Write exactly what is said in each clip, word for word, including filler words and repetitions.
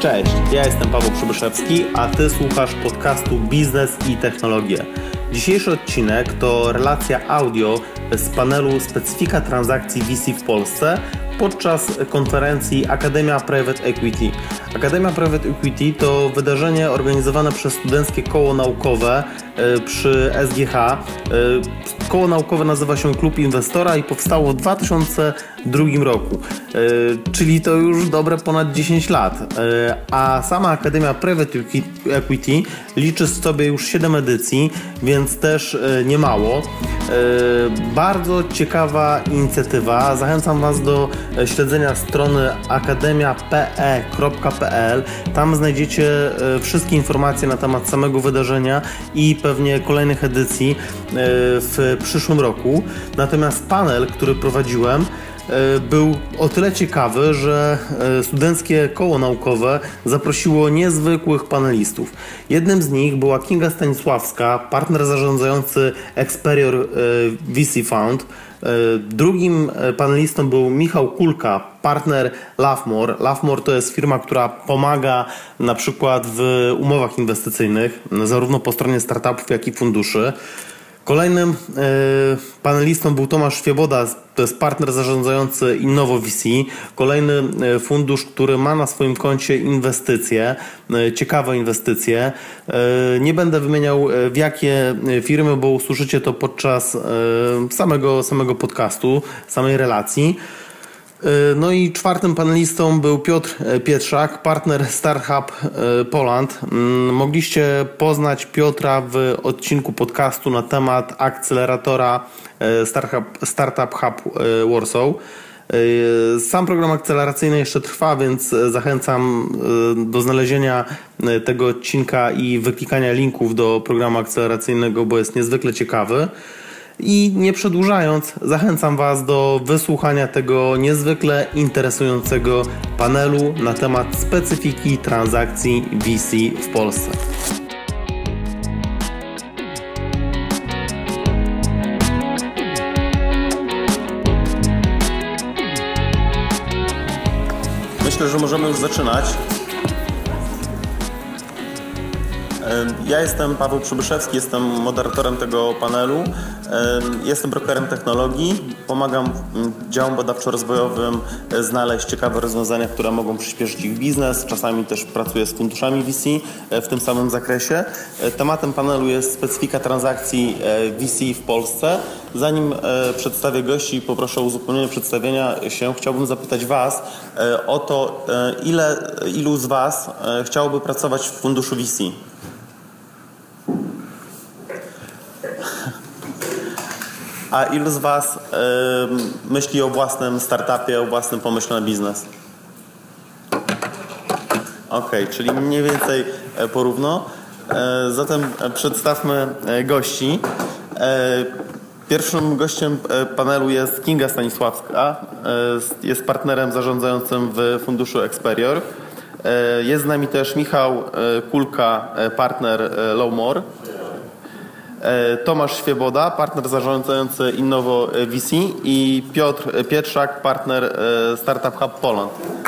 Cześć, ja jestem Paweł Przybyszewski, a Ty słuchasz podcastu Biznes i Technologie. Dzisiejszy odcinek to relacja audio z panelu Specyfika transakcji V C w Polsce podczas konferencji Akademia Private Equity. Akademia Private Equity to wydarzenie organizowane przez Studenckie Koło Naukowe przy S G H. Koło naukowe nazywa się Klub Inwestora i powstało w dwa tysiące drugim roku, czyli to już dobre ponad dziesięć lat. A sama Akademia Private Equity liczy sobie już siedem edycji, więc też nie mało. Bardzo ciekawa inicjatywa. Zachęcam Was do śledzenia strony akademia p e kropka p l. Tam znajdziecie wszystkie informacje na temat samego wydarzenia i pewnie kolejnych edycji w przyszłym roku. Natomiast panel, który prowadziłem, był o tyle ciekawy, że Studenckie Koło Naukowe zaprosiło niezwykłych panelistów. Jednym z nich była Kinga Stanisławska, partner zarządzający Experior V C Fund. Drugim panelistą był Michał Kulka, partner Lovemore. Lovemore to jest firma, która pomaga na przykład w umowach inwestycyjnych, zarówno po stronie startupów, jak i funduszy. Kolejnym y, panelistą był Tomasz Świeboda, to jest partner zarządzający Innovo V C. Kolejny y, fundusz, który ma na swoim koncie inwestycje, y, ciekawe inwestycje. Y, nie będę wymieniał y, w jakie firmy, bo usłyszycie to podczas y, samego, samego podcastu, samej relacji. No i czwartym panelistą był Piotr Pietrzak, partner Startup Poland. Mogliście poznać Piotra w odcinku podcastu na temat akceleratora Startup, Startup Hub Warsaw. Sam program akceleracyjny jeszcze trwa, więc zachęcam do znalezienia tego odcinka i wyklikania linków do programu akceleracyjnego, bo jest niezwykle ciekawy. I nie przedłużając, zachęcam Was do wysłuchania tego niezwykle interesującego panelu na temat specyfiki transakcji V C w Polsce. Myślę, że możemy już zaczynać. Ja jestem Paweł Przybyszewski, jestem moderatorem tego panelu. Jestem brokerem technologii. Pomagam działom badawczo-rozwojowym znaleźć ciekawe rozwiązania, które mogą przyspieszyć ich biznes. Czasami też pracuję z funduszami V C w tym samym zakresie. Tematem panelu jest specyfika transakcji V C w Polsce. Zanim przedstawię gości i poproszę o uzupełnienie przedstawienia się, chciałbym zapytać Was o to, ile, ilu z Was chciałoby pracować w funduszu V C? A ilu z Was y, myśli o własnym startupie, o własnym pomyśle na biznes? Ok, czyli mniej więcej porówno. E, zatem przedstawmy gości. E, pierwszym gościem panelu jest Kinga Stanisławska. E, jest partnerem zarządzającym w funduszu Experior. E, jest z nami też Michał Kulka, partner Lovemore. Tomasz Świeboda, partner zarządzający Innovo V C i Piotr Pietrzak, partner Startup Hub Poland.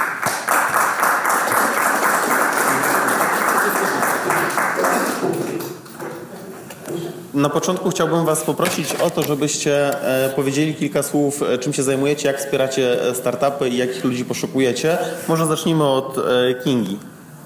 Na początku chciałbym Was poprosić o to, żebyście powiedzieli kilka słów, czym się zajmujecie, jak wspieracie startupy i jakich ludzi poszukujecie. Może zacznijmy od Kingi.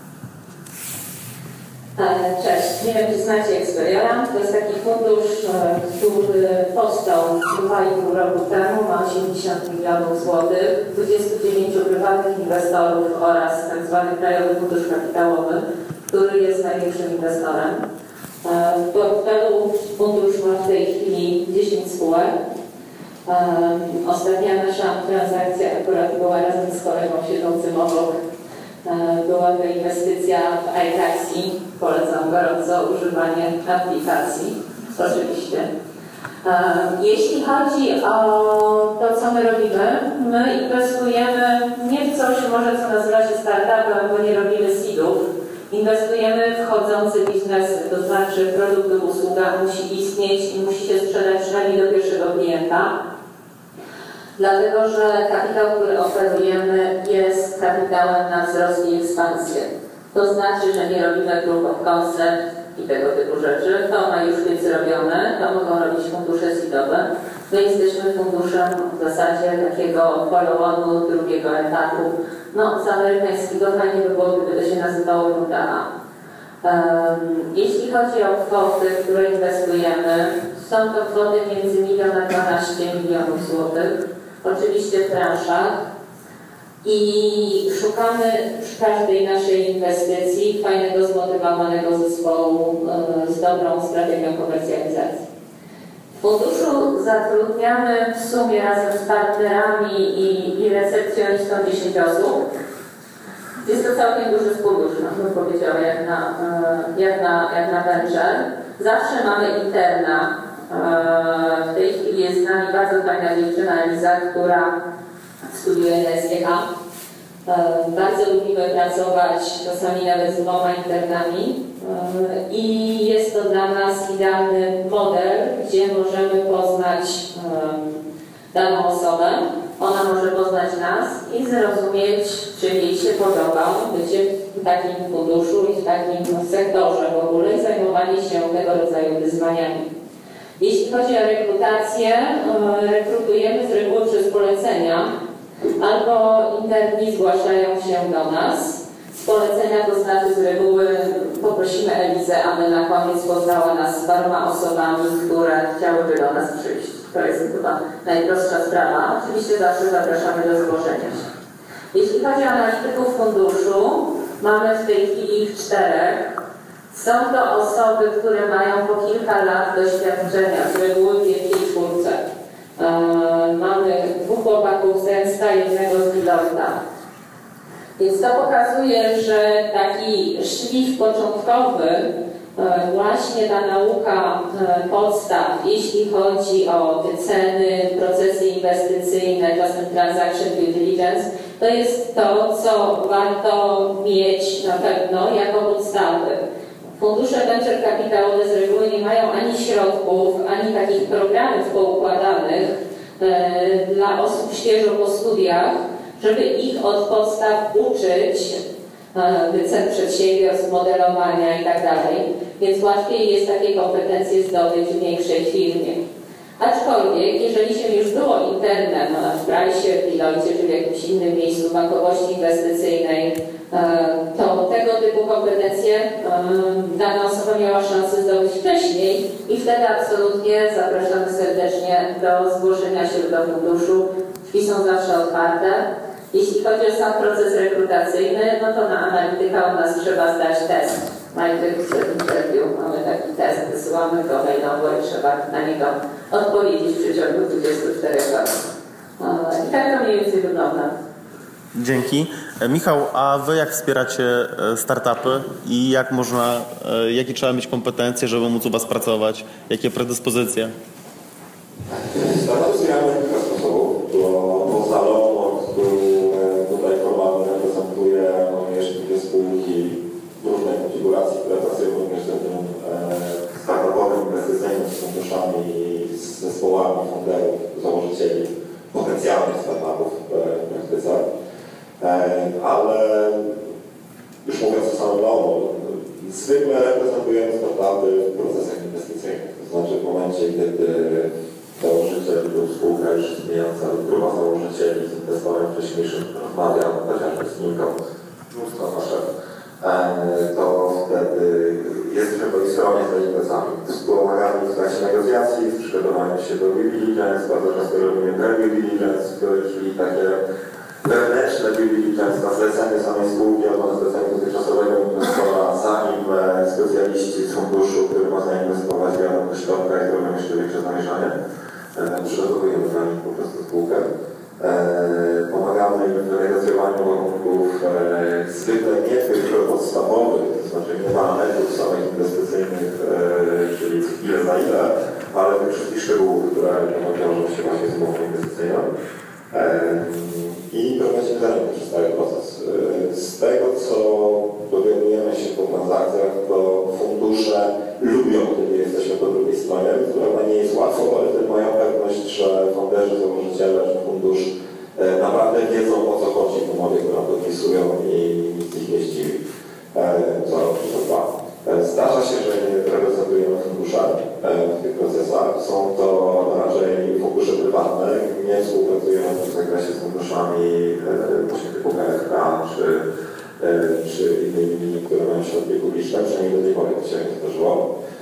Cześć, nie wiem, czy znacie Experiora. To jest taki fundusz, który powstał dwa i pół roku temu, ma osiemdziesiąt milionów złotych, dwudziestu dziewięciu prywatnych inwestorów oraz tak zwany Krajowy Fundusz Kapitałowy, który jest największym inwestorem. W portfelu fundusz ma w tej chwili dziesięć spółek. Ostatnia nasza transakcja akurat była razem z kolegą siedzącym obok. Była to inwestycja w iTaxi. Polecam gorąco używanie aplikacji, oczywiście. Jeśli chodzi o to, co my robimy, my inwestujemy nie w coś może, co nazywa się startupem, bo nie robimy seedów. Inwestujemy w wchodzące biznesy, to znaczy produkt lub usługa musi istnieć i musi się sprzedać przynajmniej do pierwszego klienta. Dlatego, że kapitał, który oferujemy, jest kapitałem na wzrost i ekspansję. To znaczy, że nie robimy proof of concept i tego typu rzeczy. To ma już być zrobione, to mogą robić fundusze seedowe. My jesteśmy funduszem w zasadzie takiego follow-onu drugiego etapu. No, z amerykańskiego fajnie by było, gdyby to się nazywało runda A. Um, jeśli chodzi o kwoty, które inwestujemy, są to kwoty między milion a dwanaście milionów złotych, oczywiście w transzach. I szukamy przy każdej naszej inwestycji fajnego, zmotywowanego zespołu e, z dobrą strategią komercjalizacji. W funduszu zatrudniamy w sumie razem z partnerami i, i recepcjonistą dziesięć osób. Jest to całkiem duży fundusz, no, bym powiedziała, jak na, jak na, jak na venture. Zawsze mamy interna. W tej chwili jest z nami bardzo fajna dziewczyna Eliza, która studiuje na S G H. Bardzo lubimy pracować czasami nawet z dwoma internami i jest to dla nas idealny model, gdzie możemy poznać daną osobę, ona może poznać nas i zrozumieć, czy jej się podoba bycie w takim funduszu i w takim sektorze w ogóle i zajmowanie się tego rodzaju wyzwaniami. Jeśli chodzi o rekrutację, rekrutujemy z reguły przez polecenia, albo interni zgłaszają się do nas. Z polecenia to znaczy z reguły poprosimy Elizę, aby na koniec poznała nas z paroma osobami, które chciałyby do nas przyjść. To jest chyba najprostsza sprawa. Oczywiście zawsze zapraszamy do zgłoszenia się. Jeśli chodzi o analityków funduszu, mamy w tej chwili ich czterech. Są to osoby, które mają po kilka lat doświadczenia, z reguły w wielkiej czwórce. Eee, mamy dwóch chłopaków z Ernsta, jednego z Deloitte'a. Więc to pokazuje, że taki szlif początkowy, e, właśnie ta nauka e, podstaw, jeśli chodzi o te ceny, procesy inwestycyjne, czasem transaction due diligence, to jest to, co warto mieć na pewno jako podstawy. Fundusze venture kapitałowe z reguły nie mają ani środków, ani takich programów poukładanych e, dla osób świeżo po studiach, żeby ich od podstaw uczyć e, wycen przedsiębiorstw, modelowania i tak dalej. Więc łatwiej jest takie kompetencje zdobyć w większej firmie. Aczkolwiek, jeżeli się już było internem w Price'ie, w Deloitte czy w jakimś innym miejscu bankowości inwestycyjnej, to tego typu kompetencje dana osoba miała szansę zdobyć wcześniej i wtedy absolutnie zapraszamy serdecznie do zgłoszenia się do funduszu. Drzwi są zawsze otwarte. Jeśli chodzi o sam proces rekrutacyjny, no to na analityka u nas trzeba zdać test. Najpierw przed interview mamy taki test, wysyłamy go mailowo i trzeba na niego odpowiedzieć w przeciągu dwudziestu czterech godzin. I tak to mniej więcej wygląda. Dzięki. Michał, a wy jak wspieracie startupy i jak można, jakie trzeba mieć kompetencje, żeby móc u was pracować? Jakie predyspozycje? Startupy wspieramy w kilka sposobów. Bo Salon, który tutaj formalnie reprezentuje jeszcze dwie spółki w różnej konfiguracji, które pracują również z tym startupowym, inwestycyjnym, z funduszami i z zespołami funderów, założycieli potencjalnych startupów w praktyce. Ale już mówiąc o samym Lomo, zwykle reprezentujemy startupy w procesach inwestycyjnych. To znaczy w momencie, kiedy założyciel lub spółka już istniejąca lub grupa założycieli z inwestorem wcześniejszym rozmawia, chociażby z Niką, mnóstwo nasze, to wtedy jesteśmy po ich stronie z inwestorami. Wspomagamy w trakcie negocjacji, w przygotowaniu się do due diligence, bardzo często robimy due diligence, czyli takie wewnętrzne due diligence na zlecenie samej spółki albo na zlecenie dotychczasowego inwestora, zanim specjaliści z funduszu, który ma zainwestować w jadą środka i zrobią jeszcze większe zamieszanie, przygotowujemy dla nich po prostu spółkę. Pomagamy im w negocjowaniu warunków zwykle nie tych podstawowych, to znaczy nie parametrów samych inwestycyjnych, czyli ile za ile, ale tych wszystkich szczegółów, które wiążą się właśnie z umową inwestycyjną. I prowadzimy za nim przez cały proces. Z tego, co dowiadujemy się po transakcjach, to fundusze lubią, kiedy jesteśmy po drugiej stronie, która nie jest łatwo, ale wtedy mają pewność, że funderzy, założyciele, że fundusz naprawdę wiedzą, o co chodzi w umowie, którą podpisują i nic ich nie zdziwi. za rok czy za dwa. Zdarza się, że nie reprezentujemy fundusze w tych procesach. Są to raczej fundusze prywatne. Nie współpracujemy w zakresie z funduszami właśnie typu K F K czy, czy innymi, które mają środki publiczne. Przynajmniej do tej pory to się nie zdarzyło.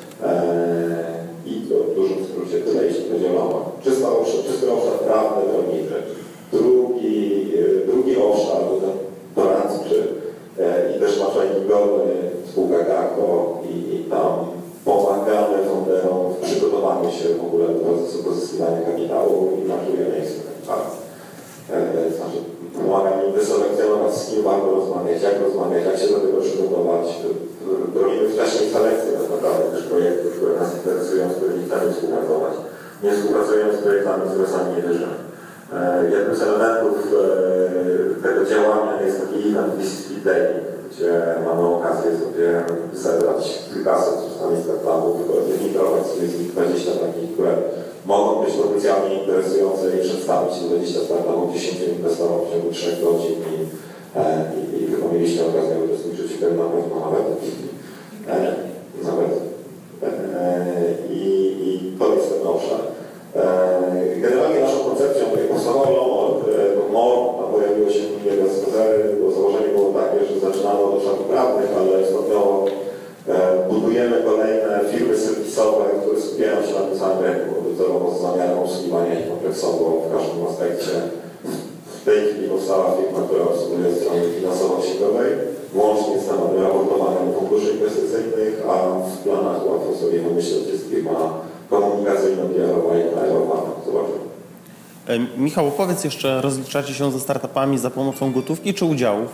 I to w dużym skrócie tyle, jeśli chodzi o LOMO. Czysty obszar prawny to niżej. Drugi, drugi obszar to doradczy i też naczelnik godny w spółkach Gako i, i tam pomagamy funderom w przygotowaniu się w ogóle do procesu pozyskiwania kapitału i maczujemy instrumentami. Znaczy, pomagamy im wyselekcjonować, z kim warto rozmawiać, jak rozmawiać, jak się do tego przygotować. Robimy wcześniej selekcję tak naprawdę też projektów, które nas interesują, z którymi chcemy współpracować. Nie współpracujemy z projektami, z którymi sami nie wierzymy. Jednym z elementów tego działania jest taki event V C Speed Daily, gdzie mamy okazję sobie zebrać kilkaset czasami startupów, wyfiltrować sobie z nich dwadzieścia takich, które mogą być potencjalnie interesujące i przedstawić dwadzieścia startupów dziesięciu inwestorów w ciągu trzech godzin i, i, i chyba mieliśmy okazję uczestniczyć w tym na pewno nawet. nawet. I, I to jest ten obszar. Generalnie naszą koncepcją tutaj powstawał MOR, bo MOR pojawiło się w nim z Kozery, bo założenie było takie, że zaczynamy od obszarów prawnych, ale stopniowo budujemy kolejne firmy serwisowe, które skupiają się na tym samym rynku, celowo z zamiarem obsługiwania ich kompleksowo w każdym aspekcie. W tej chwili powstała firma, która obsługuje strony finansowo-księgowej, łącznie z tematem raportowania funduszy inwestycyjnych, a w planach łatwo sobie wymyśleć jest firma komunikacyjno-P R-owa i K R-owa. Zobaczymy. Michał, opowiedz jeszcze, rozliczacie się ze startupami za pomocą gotówki czy udziałów?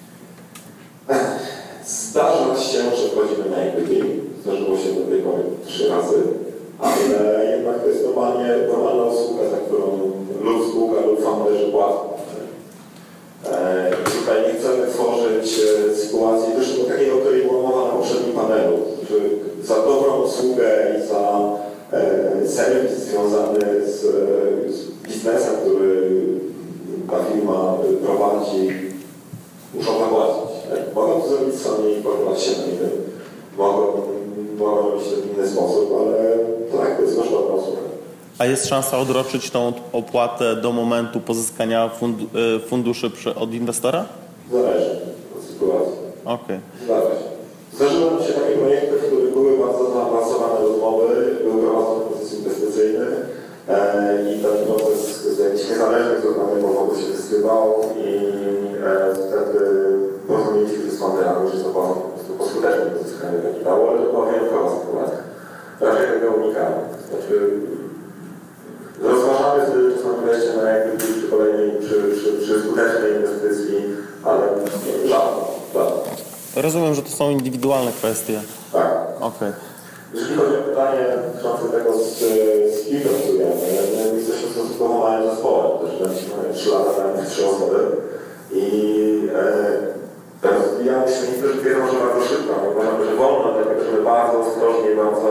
Zdarza się, że wchodzimy na equity. Zdarzyło się do tej pory trzy razy, ale jednak to jest normalnie, normalna usługa, za którą lub spółka, lub founderzy płacą. E, tutaj nie chcemy tworzyć sytuacji, też do takiego, o której była mowa na poprzednim panelu, że za dobrą usługę i za e, serwis związany z, z biznesem, który ta firma prowadzi, muszą zapłacić. Mogą to zrobić sami i pokładać się na innym. Mogą, mogą robić to w inny sposób, ale tak, to jest kosztowna usługa. A jest szansa odroczyć tą opłatę do momentu pozyskania fundu, funduszy od inwestora? Zależy od sytuacji. Okej. Okay. Zdarza się. Zdarzyły nam się takie projekty, w których były bardzo zaawansowane rozmowy, był prowadzony proces inwestycyjny e, i ten proces z jakichś niezależnych z danego powodu się wyskrywał i e, wtedy porozumieliśmy się z funderami, że zapłacą po prostu po skutecznym pozyskaniu kapitału, ale to była wyjątkowa sytuacja. Raczej tego unikamy. Znaczy, rozważamy czasami wejście na equity przy kolejnej, przy, przy, przy skutecznej inwestycji, ale rzadko, rzadko. Rozumiem, że to są indywidualne kwestie. Tak. Okay. Jeżeli chodzi o pytanie dotyczące tego, z, z kim pracujemy, my jesteśmy stosunkowo małym zespołem. Zaczynaliśmy trzy lata temu trzy osoby i e, rozwijamy się niektórzy twierdzą, że bardzo szybko. My uważamy, że wolno, dlatego że my bardzo ostrożnie, bardzo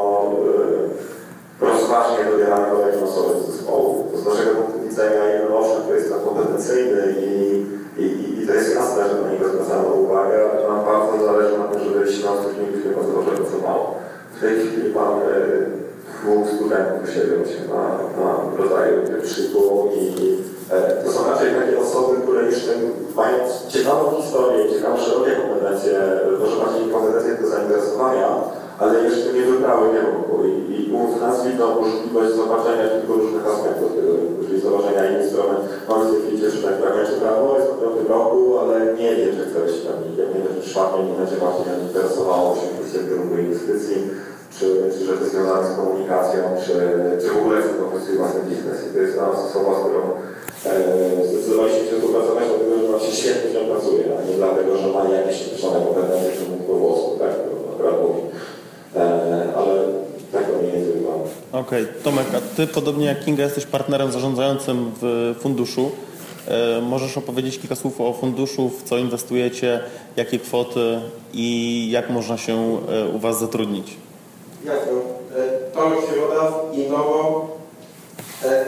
e, rozważnie dobieramy kolejne osoby z zespołu. To z naszego punktu widzenia jeden obszar, który jest tam kompetencyjny i I, i, I to jest jasne, że na niego zwracamy uwagę, ale nam bardzo zależy na tym, żeby śląsk tych ludzi bardzo dobrze pracowało. W tej chwili mamy dwóch studentów u siebie na, na rodzaju pieprzyku i e, to są raczej takie osoby, które już tym, mając ciekawą historię, ciekawe szerokie kompetencje, może bardziej kompetencje do zainteresowania, ale jeszcze nie wybrały kierunku i, i umów nas widzą możliwość zobaczenia kilku różnych aspektów tego rynku, czyli zobaczenia innej strony. Mamy w tej chwili cieszy tak prawie czy prawo, jest na piątym roku, ale nie wie, czy chce być prawnikiem, nie wie, czy szwakiem, nie będzie bardziej interesowało się kwestią kierunku inwestycji, czy, czy rzeczy związane z komunikacją, czy, czy w ogóle chce prowadzić własny biznes. I to jest dla nas osoba, z którą e, zdecydowaliśmy się współpracować, dlatego że nam się świetnie z nią pracuje, a nie dlatego, że ma jakieś określone kompetencje, czy mówi po włosku, tak, to akurat mówi. Ale tak to mniej więcej wygląda. Okej, okay. Tomek, a Ty podobnie jak Kinga jesteś partnerem zarządzającym w funduszu. E, możesz opowiedzieć kilka słów o funduszu, w co inwestujecie, jakie kwoty i jak można się e, u Was zatrudnić? Jasne. Tomek Środa, Innowo.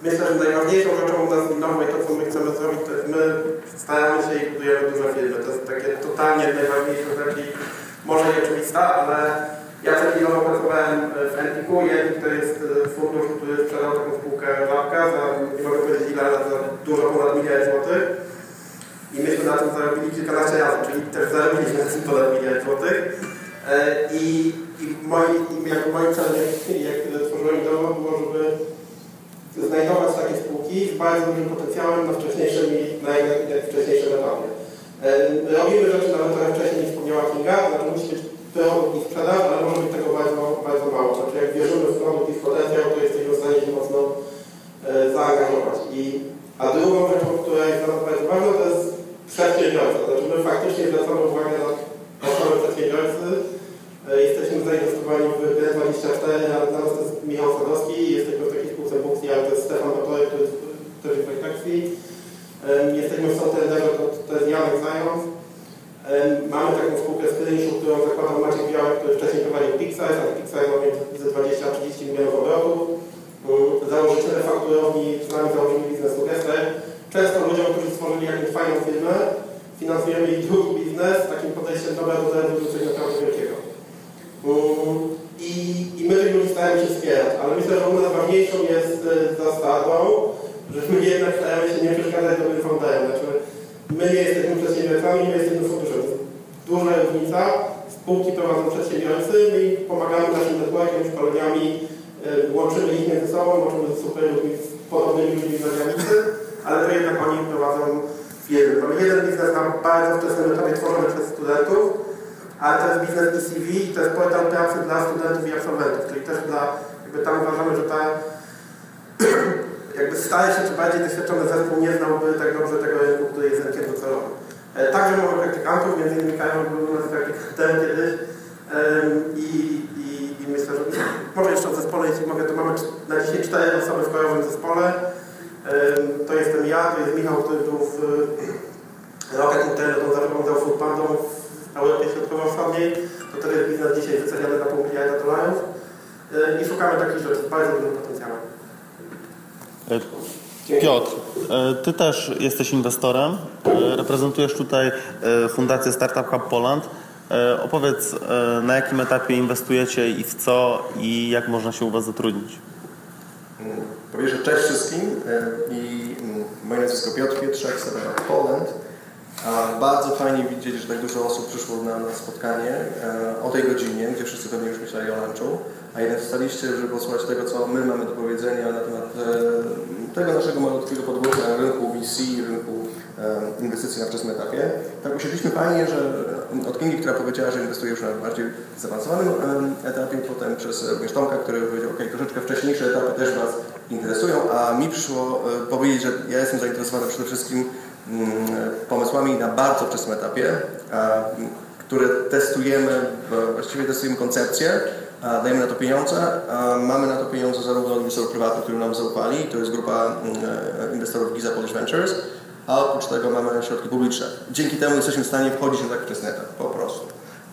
myślę, że najważniejszą rzeczą u nas nowej, to co my chcemy zrobić, to jest my staramy się i budujemy duże firmy. To jest takie totalnie najważniejsze rzecz i może nie oczywista, ale ja przed chwilą pracowałem w Entiku. Entik to jest fundusz, który sprzedał taką spółkę Żabka za, nie mogę powiedzieć ile, ale za dużo ponad miliard złotych. I myśmy na tym zarobili kilkanaście razy, czyli też zarobiliśmy na tym ponad miliard złotych. I, i moi, jakby moim celem, jak tworzyłem to, było, żeby znajdować takie spółki z bardzo dużym potencjałem na wcześniejszym i na jak wcześniejszym etapie. Robimy rzeczy nawet trochę wcześniej niż wspomniała Kinga, znaczy musi być produkt i sprzedaż, ale może być tego bardzo, bardzo mało. Znaczy jak wierzymy w produkt i w potencjał, to jesteśmy w stanie się mocno e, zaangażować. I, a drugą rzeczą, która jest dla nas bardzo ważna, to jest przedsiębiorca. Znaczy my faktycznie zwracamy uwagę na osoby przedsiębiorcy. E, jesteśmy zainwestowani w G dwadzieścia cztery, ale dla nas to jest Michał Sadowski, jesteśmy w takiej spółce Buxi, ale to jest Stefan Batory, który jest też w Refleksji. E, jesteśmy w Software, to jest Janek Zając. Mamy taką spółkę z Kryniszu, którą zakładał Maciek Białek, który wcześniej prowadził Pixar, a Pixar ma między dwadzieścia a trzydzieści milionów obrotów. Założyciele fakturowni, z nami założyli biznes Gester. Często ludziom, którzy stworzyli jakąś fajną firmę, finansujemy ich drugi biznes z takim podejściem dobra do zero, do coś naprawdę wielkiego. I, I my tych ludzi staramy się wspierać, ale myślę, że u nas ważniejszą jest zasadą, że my jednak staramy się nie przeszkadzać dobrym founderom. Znaczy, my nie jesteśmy przedsiębiorcami, nie jesteśmy funduszem. Duża różnica. Spółki prowadzą przedsiębiorcy, my pomagamy naszym networkiem, szkoleniami, łączymy ich między sobą, łączymy ze super ludźmi, z podobnymi ludźmi z zagranicy, ale to jednak oni prowadzą firmy. Mamy jeden biznes na bardzo wczesnym etapie tworzony przez studentów, ale to jest biznes E C V i to jest portal pracy dla studentów i absolwentów, czyli też dla, jakby tam uważamy, że ta jakby starszy czy bardziej doświadczony zespół nie znałby tak dobrze tego rynku, który jest rynkiem docelowym. E, także mamy praktykantów, między innymi Karol był u nas praktykantem kiedyś um, i, i, i myślę, że może jeszcze o zespole, jeśli mogę, to mamy na dzisiaj cztery osoby w krajowym zespole. Um, to jestem ja, to jest Michał, który był w Rocket Internet, on zarządzał Foodpandą w Europie Środkowo-Wschodniej. To też jest biznes dzisiaj wyceniony na pół miliarda dolarów um, i szukamy takich rzeczy z bardzo dużym potencjałem. Piotr, Ty też jesteś inwestorem, reprezentujesz tutaj Fundację Startup Hub Poland. Opowiedz, na jakim etapie inwestujecie i w co i jak można się u Was zatrudnić? Po pierwsze, cześć wszystkim i moje nazwisko Piotr Pietrzak, Startup Hub Poland. Bardzo fajnie widzieć, że tak dużo osób przyszło na, na spotkanie o tej godzinie, gdzie wszyscy pewnie już myśleli o lunchu, a jednak wstaliście, żeby posłuchać tego, co my mamy do powiedzenia na temat tego naszego malutkiego podwórka na rynku V C, rynku inwestycji na wczesnym etapie. Tak usiedliśmy fajnie, że od Kingi, która powiedziała, że inwestuje już na bardziej zaawansowanym etapie, potem przez również Tomka, który powiedział, ok, troszeczkę wcześniejsze etapy też Was interesują, a mi przyszło powiedzieć, że ja jestem zainteresowany przede wszystkim pomysłami na bardzo wczesnym etapie, które testujemy, właściwie testujemy koncepcję, dajemy na to pieniądze, mamy na to pieniądze zarówno od inwestorów prywatnych, którzy nam zaufali, to jest grupa inwestorów Giza Polish Ventures, a oprócz tego mamy środki publiczne. Dzięki temu jesteśmy w stanie wchodzić na tak wczesny etap, po prostu.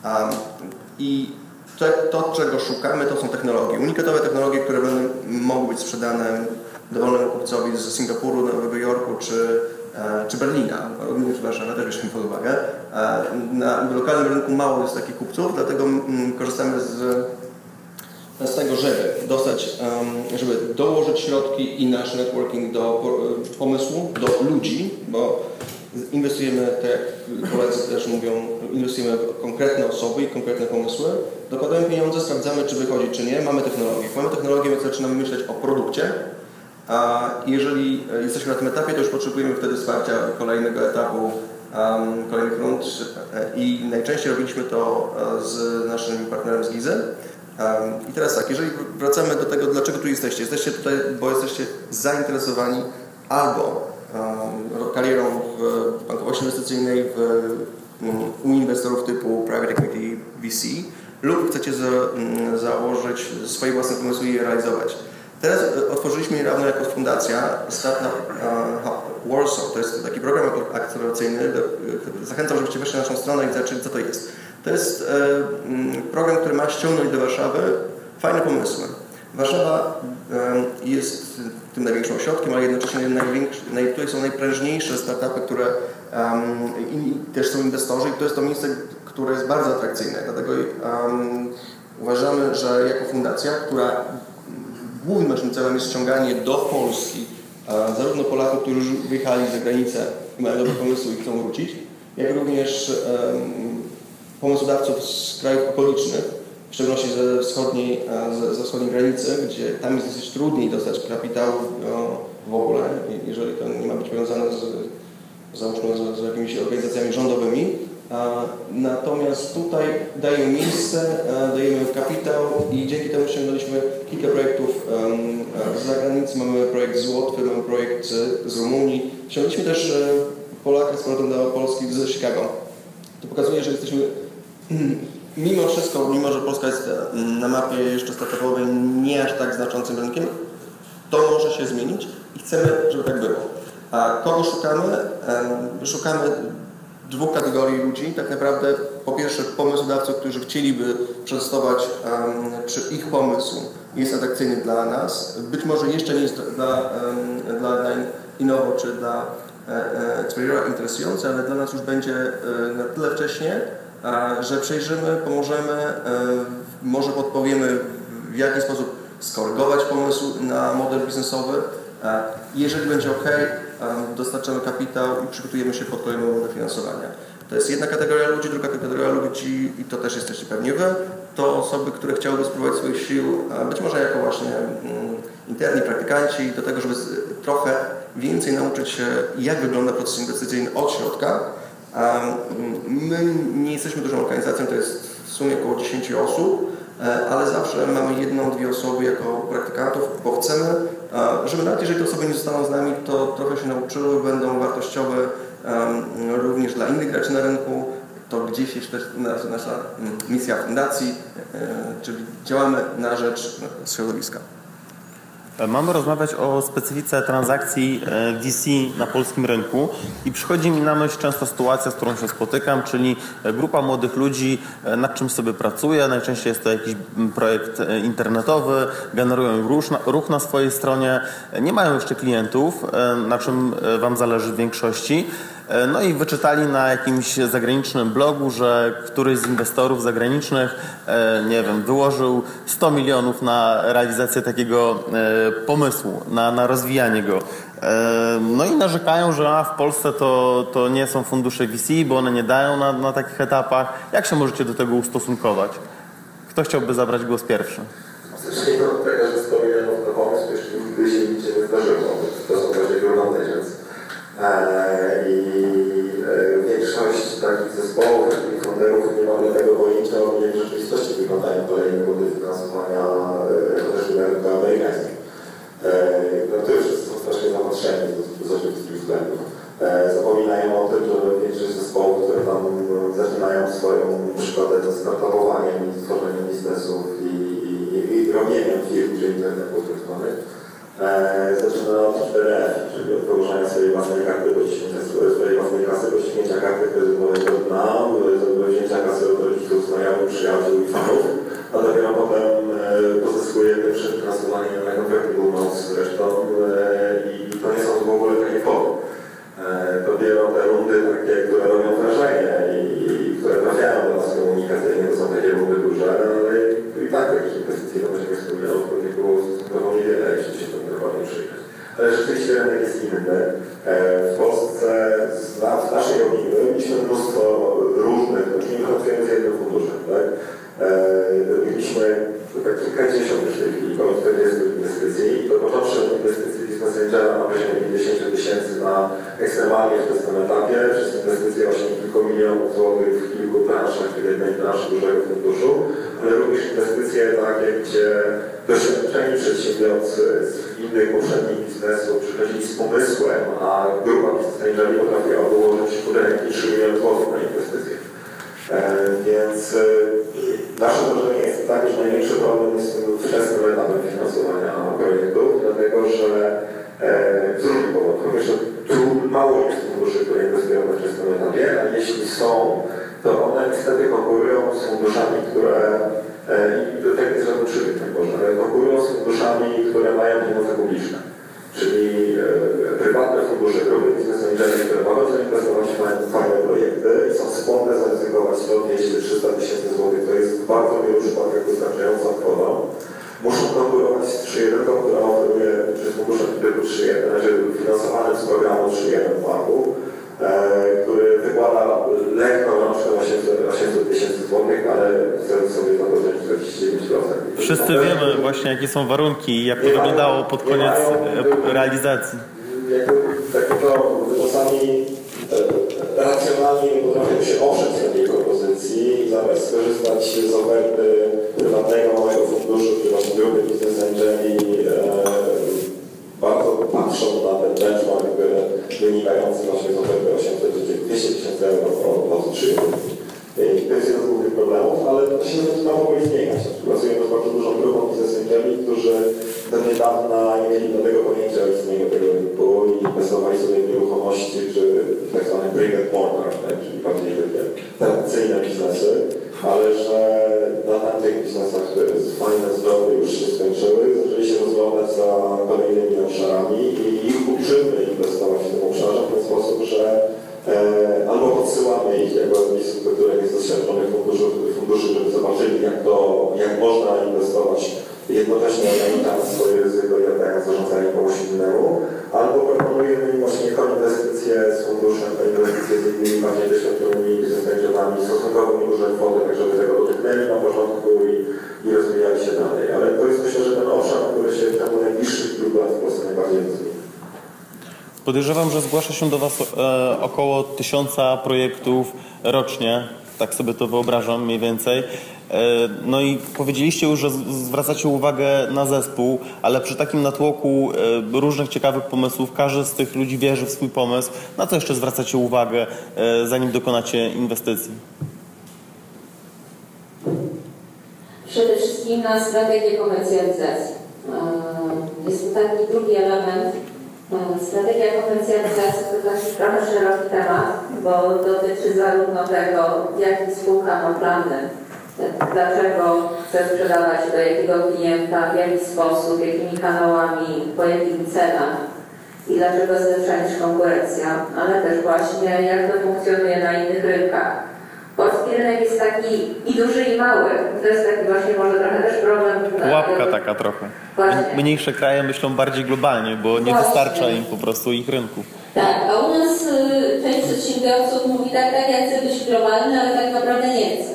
I to, to, czego szukamy, to są technologie, unikatowe technologie, które będą mogły być sprzedane dowolnemu kupcowi z Singapuru, Nowego Jorku czy czy Berlina, również Warszawa też weźmy pod uwagę. Na lokalnym rynku mało jest takich kupców, dlatego korzystamy z, z tego, żeby dostać, żeby dołożyć środki i nasz networking do pomysłu, do ludzi, bo inwestujemy, tak jak koledzy też mówią, inwestujemy w konkretne osoby i konkretne pomysły, dokładamy pieniądze, sprawdzamy, czy wychodzi, czy nie, mamy technologię. Jak mamy technologię, więc zaczynamy myśleć o produkcie. A jeżeli jesteśmy na tym etapie, to już potrzebujemy wtedy wsparcia kolejnego etapu, um, kolejnych rund i najczęściej robiliśmy to z naszym partnerem z Gizy. Um, I teraz tak, jeżeli wracamy do tego, dlaczego tu jesteście. Jesteście tutaj, bo jesteście zainteresowani albo um, karierą w bankowości inwestycyjnej, w, um, u inwestorów typu private equity V C lub chcecie za, um, założyć swoje własne pomysły i je realizować. Teraz otworzyliśmy niedawno jako fundacja Startup Hub Warsaw. To jest taki program akceleracyjny. Zachęcam, żebyście weszli na naszą stronę i zobaczyli, co to jest. To jest program, który ma ściągnąć do Warszawy fajne pomysły. Warszawa jest tym największym ośrodkiem, ale jednocześnie największy, naj, tutaj są najprężniejsze startupy, które um, i też są inwestorzy i to jest to miejsce, które jest bardzo atrakcyjne. Dlatego um, uważamy, że jako fundacja, która głównym naszym celem jest ściąganie do Polski um, zarówno Polaków, którzy już wyjechali za granicę i mają dobre pomysły i chcą wrócić, jak również um, pomysłodawców z krajów okolicznych, w szczególności ze wschodniej, ze, ze wschodniej granicy, gdzie tam jest dosyć trudniej dostać kapitał no, w ogóle, jeżeli to nie ma być powiązane z, załóżmy, z, z jakimiś organizacjami rządowymi. A, natomiast tutaj dajemy miejsce, a, dajemy kapitał i dzięki temu ściągnęliśmy kilka projektów um, z zagranicy. Mamy projekt z Łotwy, mamy projekt z, z Rumunii. Ściągnęliśmy też e, Polaka z powrotem do Polski z Chicago. To pokazuje, że jesteśmy mimo wszystko, mimo że Polska jest na mapie jeszcze startupowej nie aż tak znaczącym rynkiem, to może się zmienić i chcemy, żeby tak było. A kogo szukamy? Szukamy dwóch kategorii ludzi. Tak naprawdę po pierwsze pomysłodawców, którzy chcieliby przetestować, czy ich pomysł jest atrakcyjny dla nas. Być może jeszcze nie jest dla, dla, dla Innovo czy dla Experiora interesujący, ale dla nas już będzie na tyle wcześnie, że przejrzymy, pomożemy, może podpowiemy, w jaki sposób skorygować pomysł na model biznesowy. Jeżeli będzie ok, dostarczamy kapitał i przygotujemy się pod kolejną rundę finansowania. To jest jedna kategoria ludzi, druga kategoria ludzi, i to też jesteście pewnie wy, to osoby, które chciałyby spróbować swoich sił, być może jako właśnie interni praktykanci, do tego, żeby trochę więcej nauczyć się, jak wygląda proces inwestycyjny od środka. My nie jesteśmy dużą organizacją, to jest w sumie około dziesięć osób, ale zawsze mamy jedną, dwie osoby jako praktykantów, bo chcemy, żeby nawet jeżeli te osoby nie zostaną z nami, to trochę się nauczyły, będą wartościowe również dla innych graczy na rynku. To gdzieś jest też nasza misja fundacji, czyli działamy na rzecz środowiska. Mamy rozmawiać o specyfice transakcji V C na polskim rynku i przychodzi mi na myśl często sytuacja, z którą się spotykam, czyli grupa młodych ludzi nad czymś sobie pracuje, najczęściej jest to jakiś projekt internetowy, generują ruch na, ruch na swojej stronie, nie mają jeszcze klientów, na czym Wam zależy w większości. No i wyczytali na jakimś zagranicznym blogu, że któryś z inwestorów zagranicznych, nie wiem, wyłożył sto milionów na realizację takiego pomysłu, na, na rozwijanie go. No i narzekają, że a, w Polsce to, to nie są fundusze V C, bo one nie dają na, na takich etapach. Jak się możecie do tego ustosunkować? Kto chciałby zabrać głos pierwszy? Zacznijmy od tego, że sto milionów na pomysł jeszcze nigdy się nic nie wydarzyło. To są bardziej grubą tysiąc. I większość takich zespołów, takich fonderów nie ma do tego pojęcia, jak w rzeczywistości wyglądają kolejne mody finansowania chociażby na rynku amerykańskim. No to już są strasznie zapatrzeni z oczywistych względów. Zapominają o tym, że większość zespołów, które tam zaczynają swoją przygodę ze startupowaniem i tworzeniem biznesów i, i, i robieniem firm, czyli internetów tak zwanych, zaczyna od cztery F, czyli od położenia swojej własnej karty do ściśnięcia swojej własnej kasy, do ściśnięcia karty kredytowej do dna, do wzięcia kasy od rodziców, znajomych, przyjaciół i fanów, a dopiero potem pozyskuje pierwsze finansowanie na convertible notes zresztą i to nie są w ogóle takie kwoty. Dopiero te rundy takie, które robią wrażenie i, i które trafiają do nas komunikacyjnie, to są takie rundy duże, ale i tak takich inwestycji, no właśnie jak wspomniałem, nie było stosunkowo niewiele, jeśli się to dokładnie przyjrzeć. Ale rzeczywiście rynek jest inny. W Polsce, w naszej opinii, mieliśmy mnóstwo różnych, znaczy nie pracujemy z jednym funduszem, tak? Mieliśmy kilkadziesiąt w tej chwili, około czterdziestu inwestycji i to począwszy od inwestycji Business Angela na poziomie pięćdziesiąt tysięcy na ekstremalnie wczesnym etapie, przez inwestycje właśnie kilku milionów złotych w kilku branżach, w jednej branży dużego funduszu, ale również inwestycje takie, gdzie doświadczeni przedsiębiorcy z innych poprzednich biznesów przychodzili z pomysłem, a grupa Business Angeli potrafiła dołożyć pudełek i trzy miliony złotych na inwestycje. E, więc e, nasze wrażenie jest takie, że największy problem jest z tym wczesnym etapem finansowania projektów, dlatego że e, z różnych powodów. Po pierwsze, tu mało jest funduszy, które inwestują na wczesnym etapie, a jeśli są, to one niestety konkurują z funduszami, które i to tak jest żaden przybytek może, ale konkurują z funduszami, funduszami, które mają pieniądze publiczne. Czyli e, prywatne fundusze, grupy biznesowe, które mogą zainwestować w fajne projekty i są skłonne zaryzykować sto, dwieście, trzysta tysięcy złotych, to jest w bardzo wielu przypadkach wystarczającą kwotą. Muszą konkurować z trzy jeden, która oferuje przez fundusze typu trzy jeden, znaczy finansowane z programu trzy jeden banku, e, który wykłada lekko rączkę osiemset tysięcy złotych, ale chce sobie założyć czterdzieści dziewięć procent. Wszyscy wiemy właśnie, jakie są warunki i jak to wyglądało pod koniec realizacji. Jakby takiego czasami e, racjonalnie nie potrafię się oprzeć takiej propozycji i zamiast skorzystać z oferty prywatnego małego funduszu, czy właśnie grupy Business Angeli, e, bardzo patrzą na ten benchmark wynikający właśnie z oferty osiemset dwieście tysięcy euro od trzy. I to jest jeden z głównych problemów, ale to się zaczyna powoli zmieniać. Pracujemy z bardzo dużą grupą Business Angeli, którzy do niedawna nie mieli żadnego pojęcia o istnieniu tego rynku i inwestowali sobie w nieruchomości, czy tak zwane brick and mortar, tak, czyli bardziej takie tradycyjne biznesy, ale że na tamtych biznesach, które jest fajne, zdrowe, już się skończyły, zaczęli się rozglądać za kolejnymi obszarami i ich uczymy inwestować w tym obszarze w ten sposób, że e, albo podsyłamy ich jako miejsce, które jest doświadczonych funduszy, funduszy, żeby zobaczyli, jak to, jak można inwestować jednocześnie ograniczamy swoje ryzyko i oddając zarządzanie komuś innemu, albo proponujemy im właśnie koinwestycje z funduszem, koinwestycje z innymi bardziej doświadczonymi biznesmenami, stosunkowo nieduże kwoty, tak żeby tego dotknęli na początku i, i rozwijali się dalej. Ale to jest myślę, że ten obszar, który się w ciągu najbliższych kilku lat w Polsce najbardziej rozwija. Podejrzewam, że zgłasza się do Was e, około tysiąca projektów rocznie, tak sobie to wyobrażam mniej więcej. No i powiedzieliście już, że zwracacie uwagę na zespół, ale przy takim natłoku różnych ciekawych pomysłów każdy z tych ludzi wierzy w swój pomysł. Na co jeszcze zwracacie uwagę, zanim dokonacie inwestycji? Przede wszystkim na strategię komercjalizacji. Jest to taki drugi element. Strategia komercjalizacji to taki trochę szeroki temat, bo dotyczy zarówno tego, jaki spółka ma plany, dlaczego chce sprzedawać do jakiego klienta, w jaki sposób, jakimi kanałami, po jakich cenach i dlaczego jest lepsza niż konkurencja, ale też właśnie jak to funkcjonuje na innych rynkach. Polski rynek jest taki i duży, i mały. To jest taki właśnie może trochę też problem. Pułapka taka trochę. Właśnie. Mniejsze kraje myślą bardziej globalnie, bo nie właśnie. Wystarcza im po prostu ich rynków. Tak, a u nas y, część przedsiębiorców mówi tak, tak, ja chcę być globalny, ale tak naprawdę nie chcę.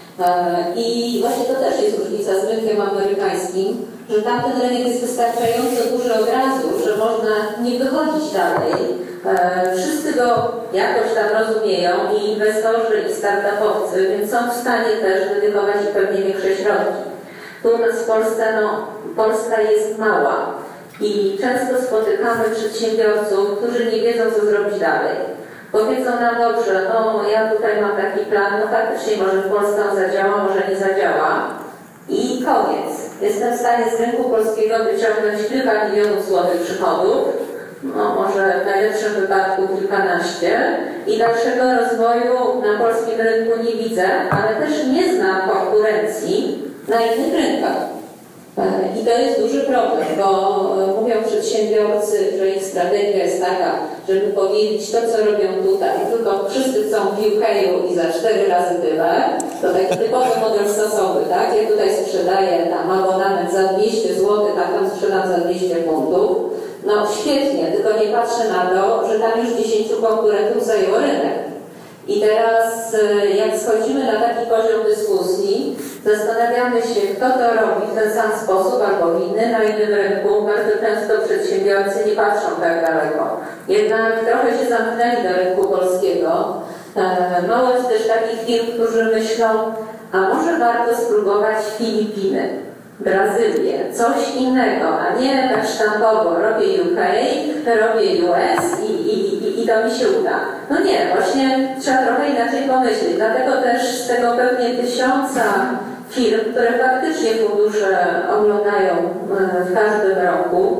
I właśnie to też jest różnica z rynkiem amerykańskim, że tamten rynek jest wystarczająco duży od razu, że można nie wychodzić dalej. Wszyscy go jakoś tam rozumieją i inwestorzy, i startupowcy, więc są w stanie też dedykować pewnie większe środki. Tu u nas w Polsce, no, Polska jest mała i często spotykamy przedsiębiorców, którzy nie wiedzą, co zrobić dalej. Powiedzą nam dobrze, no ja tutaj mam taki plan, no faktycznie może w Polsce on zadziała, może nie zadziała i koniec. Jestem w stanie z rynku polskiego wyciągnąć kilka milionów złotych przychodów, no może w najlepszym wypadku kilkanaście i dalszego rozwoju na polskim rynku nie widzę, ale też nie znam konkurencji na innych rynkach. I to jest duży problem, bo mówią przedsiębiorcy, że ich strategia jest taka, żeby powiedzieć to, co robią tutaj, tylko wszyscy chcą w U K i za cztery razy tyle. To taki typowy model stosowy, tak? Ja tutaj sprzedaję tam abonament za dwieście złotych, a tam sprzedam za dwieście funtów. No świetnie, tylko nie patrzę na to, że tam już dziesięciu konkurentów zajęło rynek. I teraz jak schodzimy na taki poziom dyskusji, zastanawiamy się, kto to robi w ten sam sposób albo inny na innym rynku. Bardzo często przedsiębiorcy nie patrzą tak daleko. Jednak trochę się zamknęli do rynku polskiego. Mało jest też takich firm, którzy myślą, a może warto spróbować Filipiny, Brazylię, coś innego, a nie tak sztampowo robię U K, robię U S i, i, i, i to mi się uda. No nie, właśnie trzeba trochę inaczej pomyśleć. Dlatego też z tego pewnie tysiąca firm, które faktycznie fundusze oglądają w każdym roku,